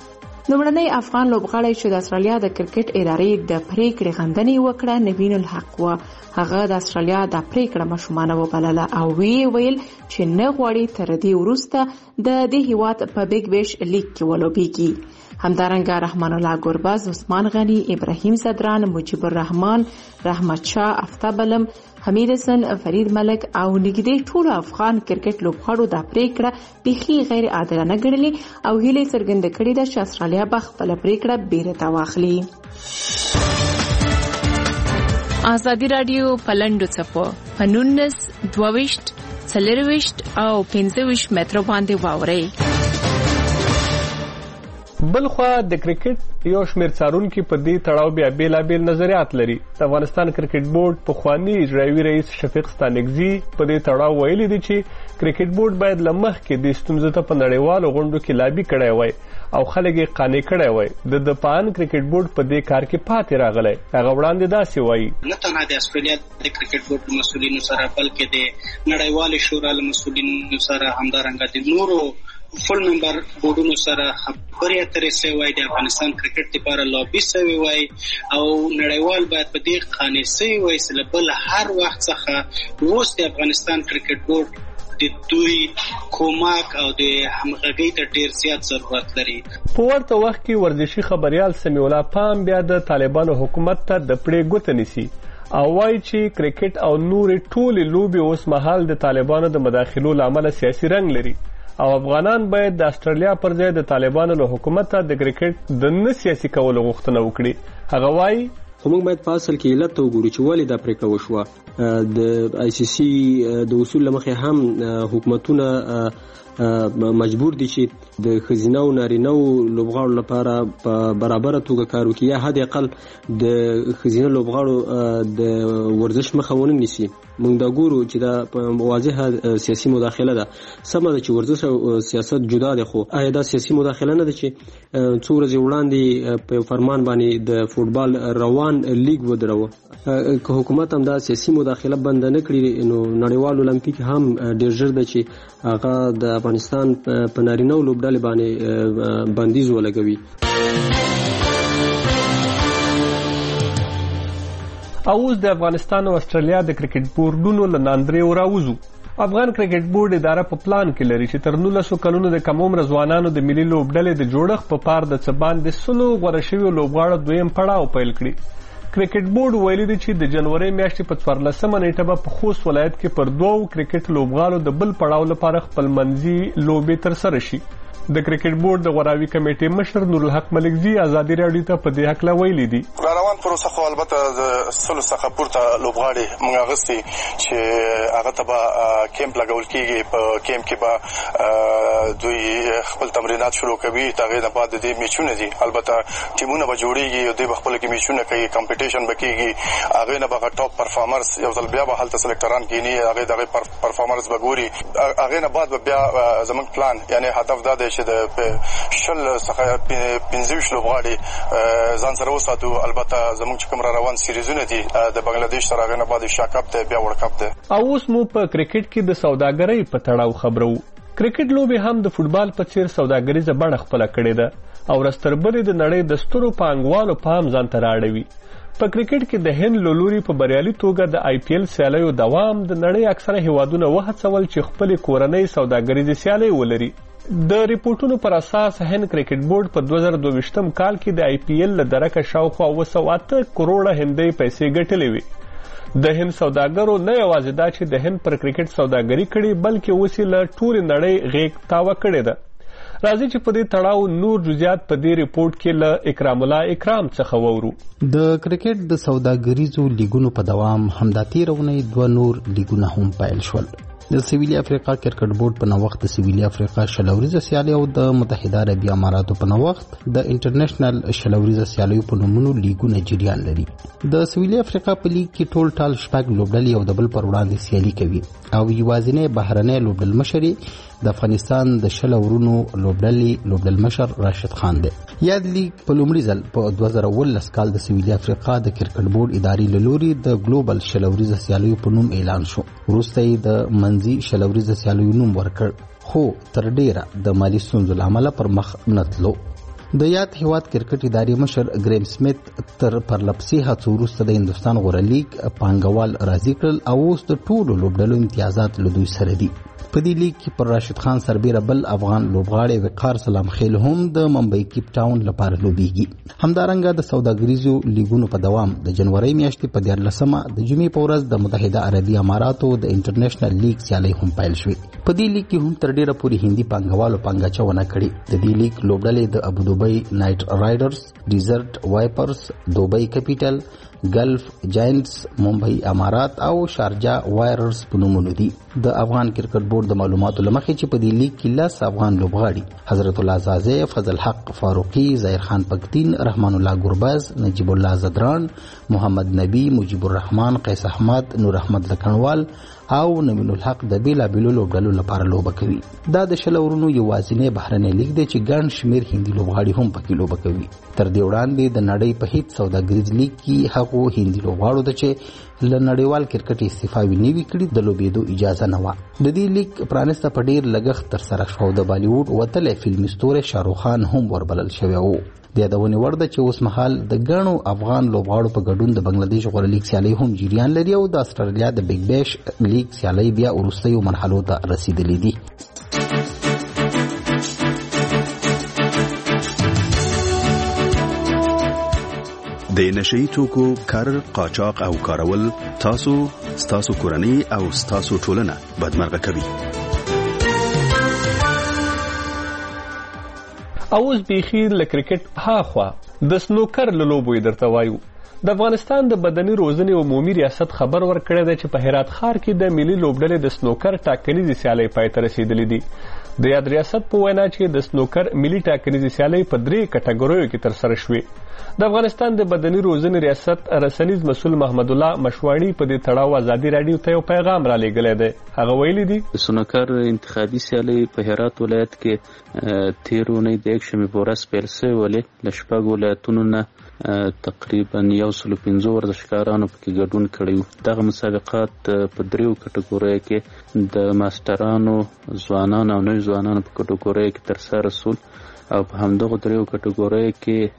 لومړنی افغان لوبغاړی چې د استرالیا د کرکټ ادارې د پریکړې غندنې وکړه نوین الحق و. هغه د استرالیا د پریکړه مشمانه وبلله او وی ویل چې نه غواړي تر دې وروسته د دې هیواد په بیگ ویش لیګ کې ولوبېږي. همدارنګه رحمان الله ګورباز، عثمان غنی، ابراهیم صدران، مجيب الرحمن، رحمت شاه، افتاب علم، حمید حسن، فرید ملک او نګدې ټول افغان کرکټ لوبغاړو د پریکړه بيخي غیر عادلانه ګڼلې او هیله څرګنده کړې ده چې استرالیا به خپل پریکړه بیرته واخلي. آزادی رادیو پلندو چپو پنونس دوويشت څلرويشت او پنځويشت مترو باندې واوري. بلخوا د کرکټ یو شمېر څارونکي په دې تړاو بیا بېلابېل نظریات لري. د افغانستان کرکټ بورډ پخواني اجرایي رئیس شفیق ستانکزي په دې تړاو ویلي دي چې کرکټ بورډ باید له مخکې د ستونزو ته په نړیوالو غونډو کې لابي کړی وای او خلک یې قانع کړی وای. د دپان کرکټ بورډ په دې کار کې پاتې راغلی. هغه وړاندې داسې وایي: نه تنها د استرالیا د کرکټ بورډ مسؤلینو سره بلکې د نړیوالې شورا له مسؤلینو سره همدارنګه د نورو فل ممبر بورډونو سره خبرې اترې شوی د افغانستان کرکټ لپاره لابي شوی وای او نړیوال باید په دې قانع شوی وای چې بل هر وخت څخه اوس د افغانستان کرکټ بورډ د دوی کومک او د همغږۍ ته ډیر زیات ضرورت لري. په ورته وخت کې ورزشي خبريال سمیع الله پام بیا د طالبانو حکومت ته د پړې ګوته نیسي او وایي چې کرکټ او نورې ټولې لوبې اوس مهال د طالبانو د مداخلو له امله سیاسي رنګ لري او افغانان باید د استرالیا پر ځای د طالبانو له حکومت ته د کرکټ د نه سیاسي کولو غوښتنه وکړي. هغه وایي خو موږ باید په اصل کې علت ته وګورو چې ولې دا پرېکړه وشوه. د آی سی سی د اصول له مخې هم حکومتونه مجبور دي چې د ښځینه او نارینه لوبغاړو لپاره په برابره توګه کار وکړي یا حد اقل د ښځینه لوبغاړو د ورزش مخه ونه نیسي. موږ دا ګورو چې دا واضحه سیاسي مداخله ده. سمه ده چې ورزش او سیاست جدا دي، خو آیا دا سیاسي مداخله نه ده چې څو ورځې وړاندې په فرمان باندې د فوټبال روان لیګ ودروه؟ که حکومت هم دا سیاسي مداخله بند نه کړي نو نړیوال اولمپیک هم ډېر ژر ده چې هغه د افغانستان په نارینه لوبډلې باندې بندیز ولګوي. او اوس د افغانستان او استرالیا د کرکټ بورډونو له ناندریو راوځو. افغان کرکټ بورډ اداره په پلان کې لري چې تر نولسو کلونو د کم عمره ځوانانو د ملي لوبډلې د جوړښت په پار د څه باندې سلو غوره شویو لوبغاړو دویم پړاو پیل کړي. کرکټ بورډ ویلي دی چې د جنوري میاشتې په څوارلسمه نیټه به په خوست ولایت کې پر دوو کرکټ لوبغاړو د بل پړاو لپاره خپل منځي لوبې ترسره شي. د کرکټ بورډ د غوراوي کمیټې مشر نورالحق ملکزي ازادي راډیو ته په دې حق لا ویلي دي. را روان پروسه خو البته د سلو څخه پورته لوبغاړي موږ غوښتي چې هغه ته به کیمپ لګول کیږي. په کیمپ کې به دوی خپل تمرینات شروع کوي. هغه نه بعد د میچونه دي البته ټیمونه به جوړیږي او دوی به خپل کې میچونه کوي، کمپټیشن به کیږي. هغه نه به ټاپ پرفارمرز یو ځل بیا به هلته سلیکټران کینی، هغه دغه پرفارمرز به ګوري. هغه نه بعد بیا زموږ پلان یعنی هدف دا دی چې د شل څخه پنځه ویشت لوبغاړي ځان سره وساتو. البته زموږ چې کوم را روان سیریزونه دي د بنگلاديش سره هغه نه بعد ایشیا کپ ته بیا ورلډ کپ ته. او اوس مو په کرکټ کې د سوداګرۍ په تړاو خبرو. کرکټ لوبې هم د فوټبال په څیر سوداګریزه بڼه خپله کړې ده او رستربلې د نړۍ د سترو پانګوالو پام ځان ته راړوي. په کرکټ کې د هند لوري په بریالي توګه د آی پی ایل سیالیو دوام د نړۍ اکثره هیوادونه وهڅول چې خپل کورنۍ سوداګریزه سیالي ولري. د ریپورتونو پر اساس هند کرکټ بورډ په دوه زره دوه کال کې د آی پی ایل له درکه شاوخوا اوه سوه اته کروڑه هندۍ پیسې ګټلې وي. د هند سوداګرو نه یوازې دا چې د هند پر کرکټ سوداګري کړي بلکې اوس یې له ټولې نړۍ غېږ تاوه کړې ده. راځي چې په دې تړاو نور جزئیات په دې ریپورت کې له اکرام الله اکرام څخه وورو. د کرکټ د سوداګریزو لیګونو په دوام همدا تېره اونۍ دوه نور لیګونه هم پیل شول. د سویلي افریقا کرکټ بورډ په نوښت د سویلي افریقا شلوریزه سیالي او د متحده عربي اماراتو په نوښت د انټرنیشنل شلوریزه سیالیو په نومونو لیګونه جریان لري. د سویلي افریقا په لیګ کې ټول ټال شپږ لوبډلې او د بل پر وړاندې سیالي کوي او یوازینی بهرنی لوبډل مشر د افغانستان د شل ورونو لوبډلې لوبډل مشر راشد خان دی. یاد لیګ په لومړي ځل په دوه زره اوولس کال د سویلي افریقا د کرکټ بورډ ادارې له لوري د ګلوبل شلوریزه سیالیو په نوم اعلان شو. وروسته یې د منځي شلوریزه سیالیو نوم ورکړ خو تر ډیره د مالی ستونزو له امله پر مخ نه تلو. د یاد هیواد کرکټ ادارې مشر ګریم سمیت تر پرلپسې هڅو وروسته د هندوستان غوره لیګ پانګوال راضي کړل او اوس د ټولو لوبډلو امتیازات له دوی سره دي. په دې لیګ کې پر راشد خان سربیره بل افغان لوبغاړی وقار سلام خیل هم د ممبئی کیپ ټاون لپاره لوبیږي. همدارنګه د سوداګریزو لیګونو په دوام د جنوري میاشتې په دیارلسمه د جمعې په ورځ د متحده عربي اماراتو د انټرنیشنل لیګ سیالۍ هم پیل شوې. په دې لیګ کې هم تر ډیره پورې هندي پانګوالو پانګاچونه کړې. د دې لیګ لوبډلې د ابودوبۍ نایټ رایډرز، ډیزرټ وایپرز، دوبۍ کیپیټل، ګلف جاینټس، ممبئی امارات او شارجه وایررز په نومونو دي. د افغان کرکټ بورډ د معلوماتو له مخې چې په دې لیګ کې لس افغان لوبغاړي حضرت الله زازی، فضل حق فاروقي، ظاهر خان پکتین، رحمان الله ګرباز، نجیب الله زدران، محمد نبی، مجیب الرحمن، قیس احمد، نور احمد لکنوال او نوین الحق د بیلابیلو لوبډلو لپاره لوبه کوي. دا د شل ورونو یوازینی بهرنی لیګ دی چې ګڼ شمېر هندي لوبغاړي هم پکې لوبه کوي. تر دې وړاندې د نړۍ په هیڅ سوداګریز لیګ کې هغو هغو هندي لوبغاړو ده چې له نړیوال کرکټ استعفاوي نیوي کړي د لوبېدو اجازه نه وه. د دې لیګ پرانسته په ډیر لګښت ترسره شو. د بالیوډ وتلی فلمي ستوری شاهرخ خان هم وربلل شوی و. د یادونې وړ ده چې اوس مهال د ګڼو افغان لوبغاړو په ګډون د بنگلادیش غوره لیګ سیالۍ هم جریان لري او د استرالیا د بیګ بیش لیګ سیالۍ بیا وروستیو مرحلو ته رسیدلې دي. د نشئی توکو کار، قاچاق او کارول تاسو، ستاسو کورنۍ او ستاسو ټولنه بدمرغه کوي. اوس بیخي له کرکټ هاخوا د سنوکر له لوبو یې درته وایو. د افغانستان د بدني روزنې عمومي ریاست خبر ورکړی دی چې په هرات ښار کې د ملي لوبډلې د سنوکر ټاکنیزې سیالۍ پای ته رسېدلې دي. د یاد ریاست په وینا چې د سنوکر ملي ټاکنیزې سیالۍ په درې کټګوریو کې ترسره شوې. د افغانستان د بدني روزنې ریاست رسنیز مسؤل محمد الله مشواڼي په دې تړاو ازادي راډیو ته یو پیغام را لېږلی دی. هغه ویلي دي د سنوکر انتخابي سیالۍ په هرات ولایت کې تېر اونۍ د یکشنبې په ورځ پیل شوې ولې له شپږو ولایتونو نه تقریبا یو سلو پنځه ورزشکارانو پکې ګډون کړی و. دغه مسابقات په دریو کټګوریو کې د ماسټرانو، ځوانانو او نوي ځوانانو په کټګوریو کې ترسره شول او په همدغو دریو کټګوریو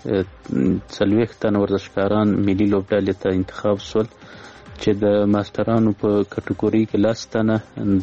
کې څلوېښت تنه ورزشکاران ملي لوبډلې ته انتخاب شول چې د ماسټرانو په کټګوري کې لس تنه،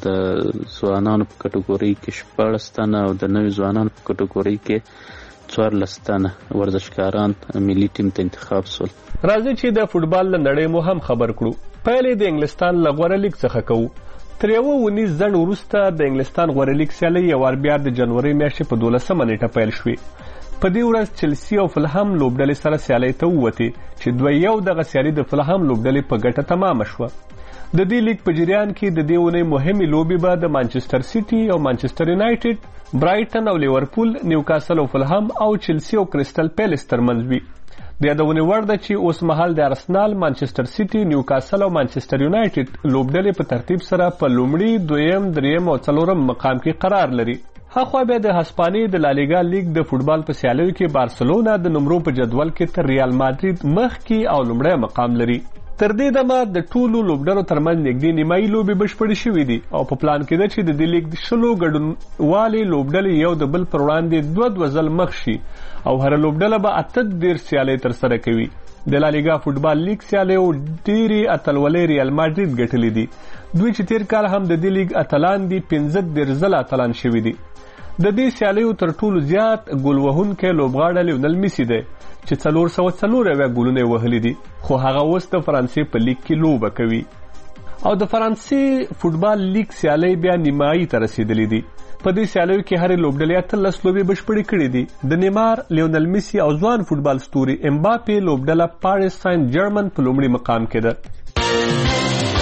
د ځوانانو په کټګوري کې شپاړس تنه او د نوي ځوانانو په کټګوري کې څوارلس تنه ورزشکاران ملي ټیم ته انتخاب شول. راځي چې د فوټبال له نړۍ مو هم خبر کړو. پیل د انګلستان له غوره لیګ څخه کوو. تر یوه اونیز ځنډ وروسته د انګلستان غوره لیګ سیالۍ یو وار بیا د جنورۍ میاشتې په دولسمه نیټه پیل شوې. په دې ورځ چلسي او فلهم لوبډلې سره سیالۍ ته ووتې چې دوه یو دغه سیالي د فلهم لوبډلې په ګټه تمامه شوه. د دې لیګ په جریان کې د دې اونۍ مهمې لوبې به د مانچسټر سیټي او مانچسټر یونایټډ، برایټن او لیورپول، نیوکاسل او فلهم او چلسي او کریسټل پیلس ترمنځ وي. د یادونې وړ ده چې اوس مهال د ارسنال، مانچسټر سیټي، نیوکاسل او مانچسټر یونایټډ لوبډلې په ترتیب سره په لومړي، دویم، دریم او څلورم مقام کې قرار لري. هاخوا بیا د هسپانیې د لالیګا لیګ د فوټبال په سیالیو کې بارسلونا د نمرو په جدول کې تر ریال مادرید مخکې او لومړی مقام لري. تر دې دمه د ټولو لوبډلو ترمنځ نږدې نیمایي لوبې بشپړې شوې دي او په پلان کې ده چې د دې لیګ د شلو ګډونوالې لوبډلې یو د بل پر وړاندې دوه دوه ځل مخ شي او هره لوبډله به اته دېرش سیالۍ ترسره کوي. د لالیګا فوټبال لیګ سیالیو ډېرې اتلولۍ ریال مادرید ګټلې دي. دوی چې تېر کال هم د دې لیګ اتلان دي، پنځه دېرش ځله اتلان شوي دي. د دې سیالیو تر ټولو زیات ګول وهونکی لوبغاړی لیونل میسي دی چې څلور سوه څلور اویا ګولونه یې وهلي دي، خو هغه اوس د فرانسې په لیګ کې لوبه کوي او د فرانسې فوټبال لیګ سیالۍ بیا نیمایي ته رسېدلې دي. په دې سیالیو کې هرې لوبډلې اتلس لوبې بشپړې کړې دي. د نیمار، لیونل میسي او ځوان فوټبال ستوري امباپې لوبډله پاریس ساین جرمن په لومړي مقام کې ده.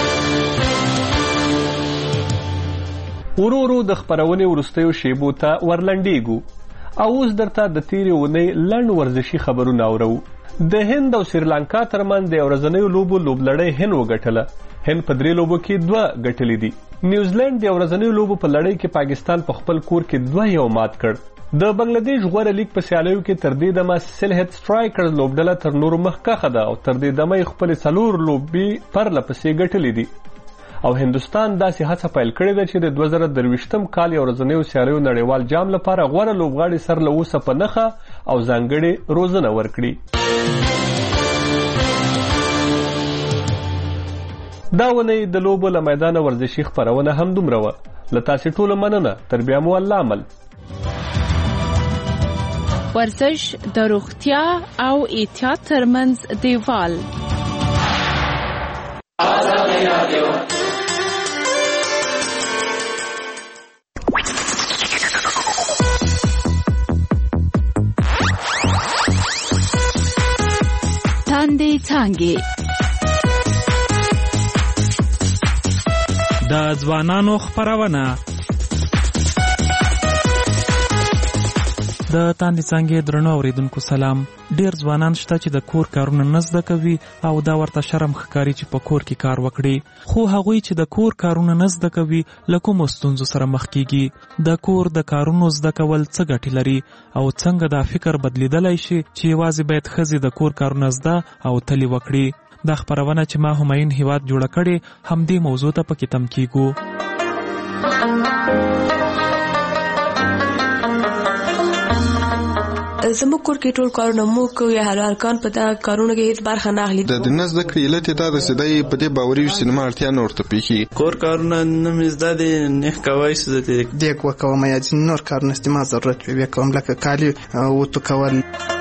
ورو ورو د خپرونې وروستیو شیبو ته ورلنډیږو او اوس درته د تیرې اونۍ لنډ ورزشي خبرونه اورو. د هند او سریلانکا ترمنځ د یو ورځنیو لوبو لوبلړۍ هند وګټله. هند په درې لوبو کې دوه ګټلې دي. نیوزیلند د یو ورځنیو لوبو په لړۍ کې پاکستان په خپل کور کې دوه یو مات کړ. د بنگلادیش غوره لیګ په سیالیو کې تر دې دمه سلهټ سټرایکرز لوبډله تر نورو مخکښه ده او تر دې دمه یې خپلې څلور لوبې پرله پسې ګټلې دي او هندوستان داسې هڅه پیل کړې ده چې د دوه زره درویشتم کال یو ورځنیو سیالیو نړیوال جام لپاره غوره لوبغاړي سر له اوسه په نښه او ځانګړې روزنه ورکړي. دا اونۍ د لوبو له میدانه ورزشي خپرونه هم دومره وه. له تاسې ټولو مننه. تر بیا مو الله عمل. ورزش د روغتیا او احتیاط ترمنځ دیوال. تاندې څانګې د ځوانانو خپرونه. د تاندې څانګې درنو اوریدونکو سلام. ډیر ځوانان شته چې د کور کارونه نه زده کوي او دا ورته شرم ښکاري چې په کور کې کار وکړي، خو هغوی چې د کور کارونه نه زده کوي له کومو ستونزو سره مخ کیږي. د کور د کارونو زده کول څه ګټې لري او څنګه دا فکر بدلیدلی شي چې یوازې باید ښځې د کور کارونه زده او تلې وکړي. دا خبرونه چې ما همایون هیواد جوړه کړې همدې موضوع ته پکې تم کیږو. زموږ کور کې ټول کارونه مو کوي، هلکان په دا کارونه کې هیڅ برخه نه اخلي. د دې نس د کړیلت دا د سدای په دې باوري سینما اړتیا نه ورته پیخي. کور کارونه نه مزدا دي نه کوي څه دي دې کو کوم یا نور کارونه استعمال ضرورت وي کوم لکه کالی او تو کول.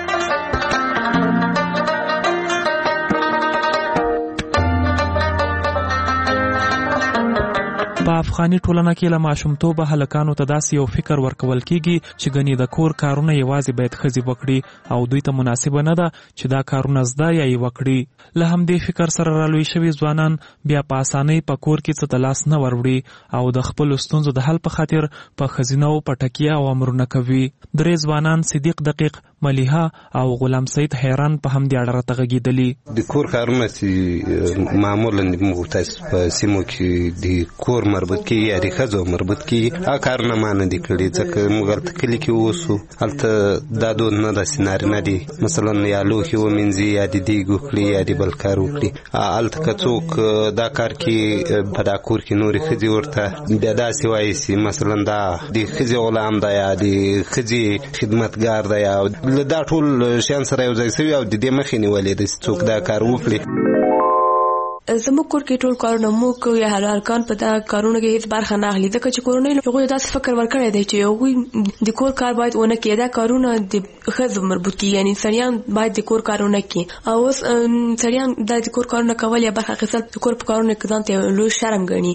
په افغاني ټولنه کې له ماشومتوبه هلکانو ته داسې یو فکر ورکول کیږي چې ګنې د کور کارونه یوازې باید ښځې وکړي او دوی ته مناسبه نه ده چې دا کارونه زده یا یې وکړي. له همدې فکر سره رالوی شوي ځوانان بیا په اسانۍ په کور کې څه ته لاس نه وروړي او د خپلو ستونزو د حل په خاطر په ښځینه‌و په ټکیه او امرونه کوي. درې ځوانان صدیق دقیق، ملیحه او غلام سید حیران په همدې اړه راته غږېدلي. د کور کارونه چې معمولا موږ تاسو په سیمو کې د کور مربوط کی یا د ښځو مربوط کی هغه کارونه ما نه دي کړي ځکه موږ هلته کلي کې اوسو، هلته دا دود نه ده چې نارینه دي مثلا یا لوښي ومینځي یا د دیګ وکړي یا د بل کار وکړي. هلته که څوک دا کار کې په دا کور کې نورې ښځې ورته بیا داسې وایي چې مثلا دا د ښځې غلام ده یا د ښځې خدمتګار ده یا دا ټول شیان سره یو ځای شوي او د دې مخې نیولې ده چې څوک دا کار وکړي. زموږ کور کې ټول کارونه مو کوي، هلکان په دا کارونه کې هیڅ برخه نه اخلي ځکه چې کورنۍ هغوی داسې فکر ورکړی دی چې هغوی د کور کار باید ونه کړي، دا کارونه د ښځو مربوط دي، یعنې سړیان باید د کور کارونه کړي او اوس سړیان دا د کور کارونه کول یا برخه اخیستل د کور په کارونه کې ځان ته لوی شرم ګڼي.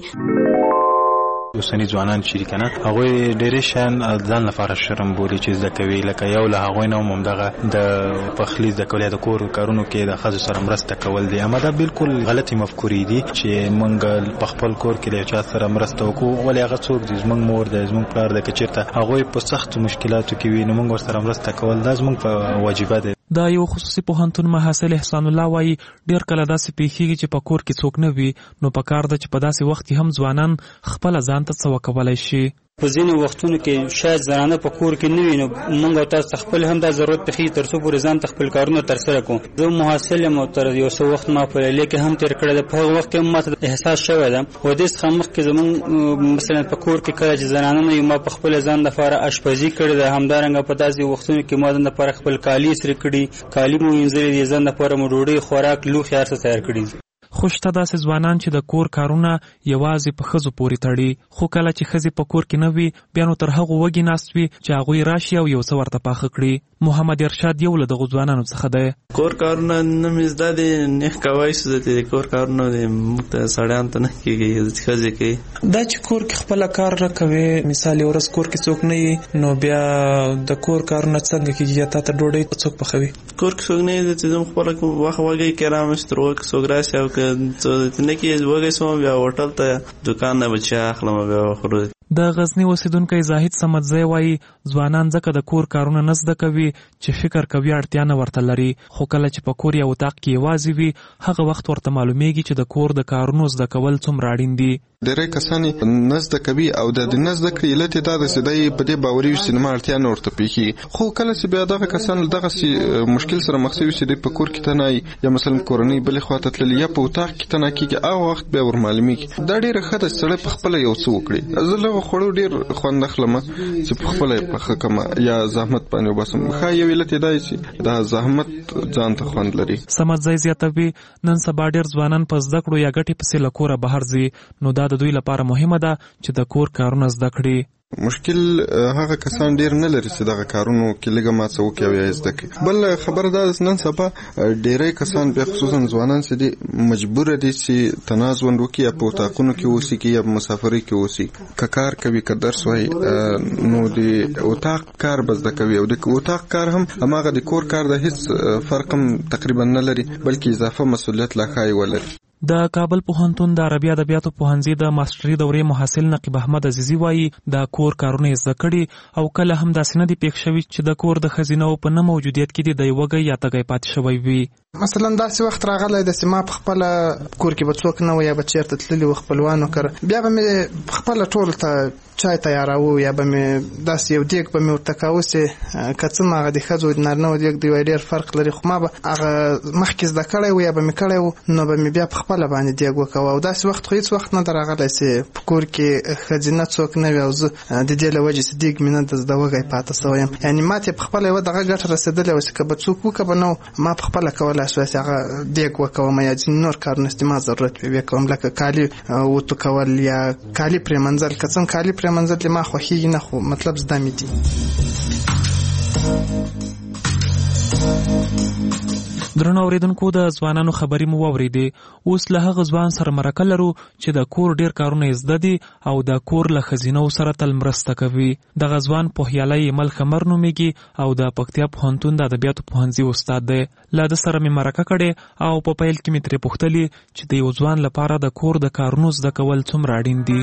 اوسني ځوانان چې کنه هغوی ډېرې شیان ځان لپاره شرم بولي چې زده کوي، لکه یو له هغوی نه هم همدغه د پخلي زده کول یا د کور کارونو کې د ښځو سره مرسته کول دي. اما دا بالکل غلطې مفکورې دي چې موږ په خپل کور کې له چا سره مرسته وکړو، ولې هغه څوک دي زموږ مور ده زموږ پلار ده، که چېرته هغوی په سختو مشکلاتو کې وي نو موږ ورسره مرسته کول دا زموږ په واجبه ده. دا یو خصوصي پوهنتون محصل احسان الله وایي ډېر کله داسې پیښیږي چې په کور کې څوک نه وي نو په کار ده چې په داسې وخت کې هم ځوانان خپله ځان ته څه وکولی شي. په ځینو وختونو کې شاید زنانه په کور کې نه وي نو موږ او تاسو خپل هم دا ضرورت پېښېږي تر څو پورې ځان ته خپل کارونه ترسره کړو. زه محصل یم او تر یو څه وخت ما په لیلیه کې هم تېر کړی ده، په هغه وخت کې هم ما ته احساس شوی ده او دې څخه مخکې زموږ مثلا په کور کې کله چې زنانه نه وي ما په خپله ځان لپاره اشپزي کړې ده، همدارنګه په داسې وختونو کې ما ځان لپاره خپل کالي استري کړي، کالي مو وینځلي دي، ځان لپاره مو ډوډۍ خوراک لوښي هر څه تیار کړي. خو شته داسې ځوانان چې د کور کارونه یوازې په ښځو پورې تړي، خو کله چې ښځې په کور کې نه وي بیا نو تر هغو وږي ناست وي چې هغوی راشي او یو څه ورته پاخه کړي. محمد ارشاد یو له دغو ځوانانو څخه دی. کور کارونه نه مې زده دي نه کوی څه دي کور کارونه موږ ته سړیانو ته نه کېږي ښځې کوي. دا چې کور کې خپله کار نه کوي، مثال یو ورځ کور کې څوک نه وي نو بیا د کور کارونه څنګه کېږي یا تا ته ډوډۍ څوک پخوي؟ کور کې څوک نه وي چې زه خپله وخت وږی کې رامشت تر وږي څوک راشي او که نه کې وږی شوم بیا هوټل ته دوکان نه بچی اخلم بیا وخورو. د غزنی اوسیدونکی زاهد صمدزی وایي ځوانان ځکه د کور کارونه نه زده کوي چې فکر کوي اړتیا نه ورته لري، خو کله چې په کور یا اتاق کې یوازې وي هغه وخت ورته معلومیږي چې د کور د کارونو زده کول څومره اړین دي. ډېری کسان نه زده کوي او د نه زده کړې علت یې دا ده چې دی په دې باوري وي چې زما اړتیا نه ورته پیښي، خو کله چې بیا دغه کسان له دغسې مشکل سره مخ شوي چې دی په کور کې تنهایي یا مثلا کورنۍ بلې خواته تللي یا په اتاق کې تنها کېږي هغه وخت بیا ورمعلومیږي. دا ډېره ښه ده چې سړی په خپله یو څه وکړي. زه له هغو خوړو ډېر خوند اخلم چې په خپله یې پخه کړم یا زحمت باندې وباسم. ښه یو علت یې دا چې دا زحمت ځان ته خوند لري. صمدزی زیاتوي نن سبا ډېر ځوانان په زده کړو یا ګټې پسې له کوره بهر ځي، نو دا د دوی لپاره مهمه ده چې د کور کارونه زده کړي. مشکل هغه کسان ډیر نه لري چې دغه کارونو کې لږه ما څه وکړي او یا زده کړي. بل خبره دا ده نن سبا ډیری کسان بیا خصوصا ځوانان چې دي مجبور دي چې تناز ژوند وکړي یا په اتاقونو کې اوسي یا په مسافرۍ کې اوسي، که کار کوي که درس وایي نو د اتاق کار به زده کوي او د اتاق کار هم هماغه د کور کار د هیڅ فرق هم تقریبا نه لري بلکې اضافه مسؤلیت لا ښایي ولري. د کابل پوهنتون د عربي ادبیاتو پوهنځي د ماستري دورې محصل نقیب احمد عزیزي وایي د کور کارونه یې زده کړي او کله هم داسې نه دي پېښ شوي چې د کور د ښځینه‌و په نه موجودیت کې د یې وږی یا تږی پاتې شوی وي. مثلا داسې وخت راغلی د سیما په خپل کور کې به څوک نه و یا به چیرته تللی و خپلوانو کر بیا به مې خپل ټول ته چای تیاراو یا به مې داسې یو دیګ به مې ورته کاوه چې که څه هغه د ښځو نارینهو دیګ دی ډېر فرق لري خو ما به هغه مخکې زده کړی و یا به مې کړی و نو به مې بیا په خپله باندې دیګ وکوه او داسې وخت خو هېڅ وخت نه ده راغلی چې په کور کې ښځینه څوک نه وي او زه د دې له وجې چې دیګ مې نه د زده وږی پاتې سوی یم یعنې ما ته یې په خپله یوه دغه ګټه رسېدلې وه چې که به څوک وکړه به نه ما په خپله کولی شوی چې هغه دیګ وکوم یا ځینې نور کارونه چې ما ضرورت وي ویې کوم لکه کالي وتو کول یا کالي پرېمنځل که څه هم کالي پرېمنځل ما خوښېږي نه خو مطلب زده مې دي. درنو اوریدونکو د ځوانانو خبرې مو واورېدې. اوس له هغه ځوان سره مرکه لرو چې د کور ډیر کارونه یې زده دي او د کور له ښځینو سره تل مرسته کوي. دغه ځوان پوهیالی ایمل خمر نومیږي او د پکتیا پوهنتون د ادبیاتو پوهنځي استاد دی. له ده سره مې مرکه کړې او په پیل کې مې ترې پوښتلې چې د یو ځوان لپاره د کور د کارونو زده کول څومره اړین دي.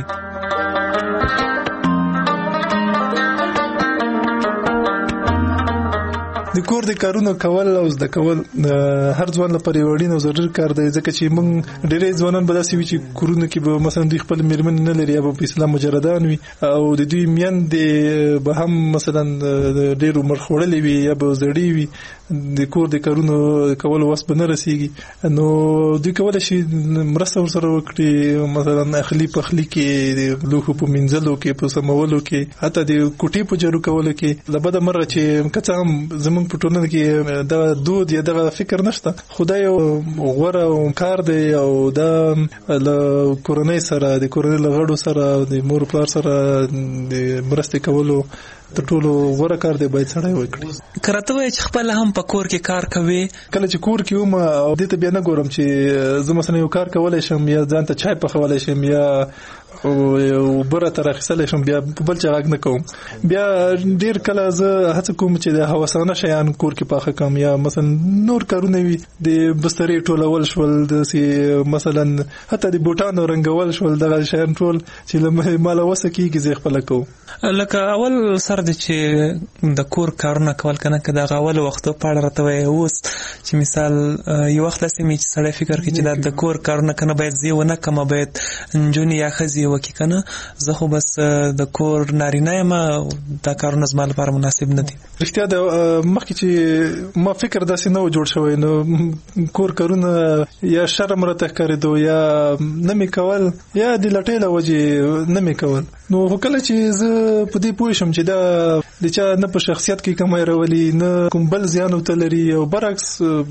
د کور د کارونو کول او زده کول هر ځوان لپاره یو اړین او ضروري کار دی ځکه چې موږ ډېری ځوانان به داسې وي چې کورونه کې به مثلا دوی خپل میرمنې نه لري یا به په اسلام مجردان وي او د دوی میندې به هم مثلا ډېر عمر خوړلې وي یا به زړې وي د کور د کارونو کولو وس به نه رسېږي نو دوی کولی شي مرسته ورسره وکړي مثلا اخلي پخلي کې د لوښو په مینځلو کې په سمولو کې حتی د کوټې په جارو کولو کې له بده مرغه چې که څه هم زموږ په ټولنه کې دا دود یا دغه فکر نشته خو دا یو غوره کار دی او دا له کورنۍ سره د کورنۍ له غړو سره د مور پلار سره د مرستې کولو تر ټولو غوره کار دی باید سړی وکړي. که راته وایې چې خپله هم په کور کې کار کوې کله چې کور کې وم او دې ته بیا نه ګورم چې زه مثلا یو کار کولی شم یا ځان ته چای پخولی شم یا اوبه راته راخیستلی شم بیا په بل چا غږ نه کوم بیا ډېر کله زه هڅه کوم چې د هوسانه شیان کور کې پاخه کړم یا مثلا نور کارونه وي د بسترې ټولول شول داسې مثلا حتی د بوټانو رنګول شول دغه شیان ټول چې له ماله وسه کېږي زه خپله کوم. لکه اول سر دی چې د کور کارونه کول کنه که دغه اول وختو په اړه راته وایې اوس چې مثال یو وخت داسې مې چې سړی فکر کوي چې دا د کور کارونه کنه باید زه ونه کړم باید نجونې یا ښځې وکړي کنه زه خو بس د کور نارینه یم دا کارونه زما لپاره مناسب نه دي. رښتیا د مخکې چې ما فکر داسې نه و جوړ شوی نو کور کارونه یا شرم راته ښکارېدو یا نه مې کول یا د لټۍ له وجې نه مې کول نو خو کله چې زه په دې پوه شم چې دا د چا نه په شخصیت کې کمی راولي نه کوم بل زیان ورته لري او برعکس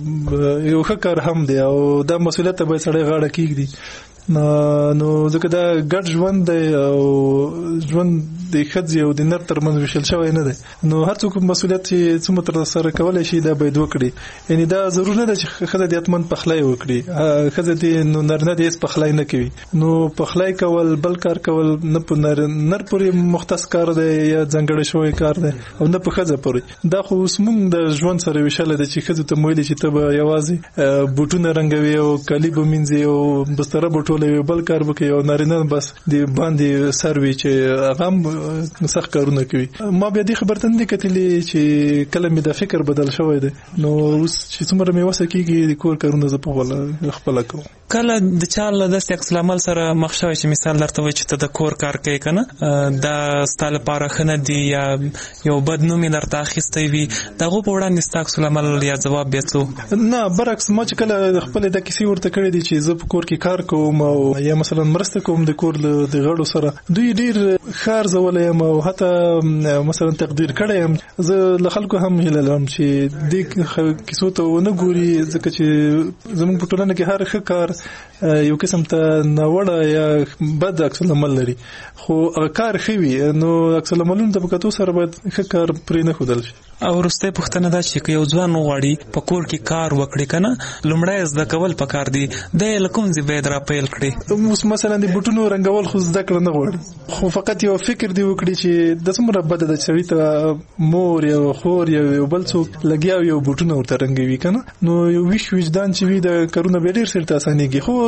یو ښه کار هم دی او دا مسؤلیت ته باید سړی غاړه کېږدي نو ځکه دا ګډ ژوند دی او ژوند د ښځې او د نر ترمنځ ویشل شوی نه دی نو هر څوک مسؤلیت چې څومره ترسره کولی شي دا باید وکړي یعنې دا ضرور نه ده چې ښځه دې حتمن پخلی وکړي ښځه دې نو نارینه دې هېڅ پخلی نه کوي نو پخلی کول بل کار کول نه په نر پورې مختص کار دی یا ځانګړی شوی کار دی او نه په ښځه پورې دا خو اوس موږ د ژوند سره ویشلی ده چې ښځو ته ویلي چې ته به یوازې بوټونه رنګوي او کالي به مینځي او بستره به ټولوي بل کار به کوي او نارینه بس د باندې سر وي چې هغه هم سخت کارونه کوي. ما بیا دې خبرته نه کتلې چې کله مې د فکر بدل شوی دی نو اوس چې څومره مې وسه کېږي د کور کارونه زه په خپله کوم. کله د چا له داسې عکس العمل سره مخ شوی چې مثال درته وایي چې ته د کور کار کوې که نه دا ستا لپاره ښه نه دي یا یو بد نوم یې درته اخیستی وي د هغو په وړاندې ستا عکس العمل یا ځواب بیا څه نه برعکس ما چې کله خپلې دا کیسې ورته کړې دي چې زه په کور کې کار کوم او یا مثلا مرسته کوم د کور د غړو سره دوی ډېر ښه ارزولی یم او حتی مثلا تقدیر کړی یم زه له خلکو هم هیله لرم چې دې کیسو ته ونه ګوري ځکه چې زموږ په ټولنه کې هر ښه کار یو قسم ته ناوړه یا بد عکس العمل لري خو کار ښه وي نو عکس العملونو ته په کتو سره باید ښه کار پرې نه ښودل شي. او وروستۍ پوښتنه دا چې که یو ځوان وغواړي په کور کې کار وکړي که نه لومړی زده کول پکار دي دی یې له کوم ځای باید را پیل کړي. اوس مثلا د بوټونو رنګول خو زده کړه نه غواړي خو فقط یو فکر دی وکړي چې د څومره بده ده چې سړي ته مور یا خور یا یو بل څوک لګیا وي او بوټونه ورته رنګوي که نه نو یو ویښ وجدان چې وي د کارونه به ډېر سرته اسانېږي خو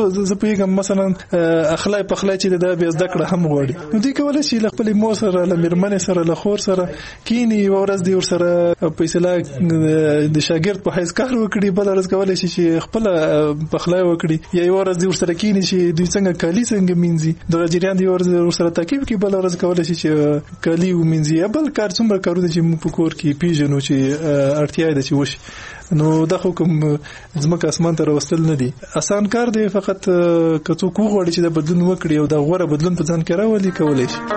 زه پیغام مثلا اخلاق په اخلاق چې د بیا زده کړه هم غواړي نو دوی کولای شي خپل مور سره له میرمن سره له خور سره کینی ورځ دی ور سره په اصطلاح د شاګرد په حیث کار وکړي بل ورځ کولای شي چې خپل په اخلاق وکړي یا ورځ دی ور سره کینی شي دوی څنګه کالی څنګه مینځي د جریان دی ور سره تاکیب کې بل ورځ کولای شي چې کالی ومینځي بل کار څومره کارونه چې موږ په کور کې پیژنو چې اړتیا ده چې وشي نو دا خو کوم ځمکه اسمان ته راوستل نه دي آسان کار دی فقط که څوک وغواړي چې د بدلون وکړي او د غوړه بدلون په ځان کې راولي کولای شي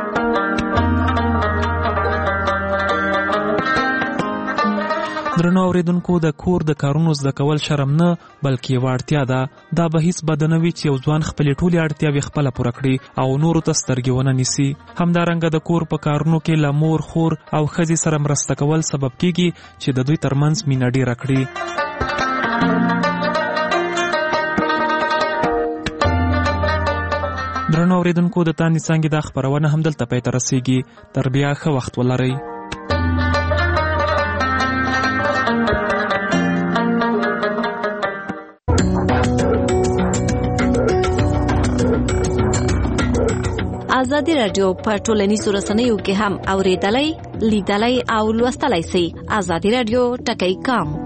درنو اوریدونکو د کور د کارونو زده کول شرم نه بلکې یوه اړتیا ده دا به هیڅ بد نه وي چې یو ځوان خپلې ټولې اړتیاوې خپله پوره کړي او نورو ته سترګې ونه نیسي همدارنګه د کور په کارونو کې له مور خور او ښځې سره مرسته کول سبب کیږي چې د دوی ترمنځ مینه ډیره کړي درنو اوریدونکو د تانې څانګې دا خپرونه همدلته پای ته رسیږي تر بیا ښه وخت ولرئ ازادي رادیو په ټولنیزو رسنیو کې هم اوریدلای لیدلای او لوستلای شئ ازادي رادیو ټکی کام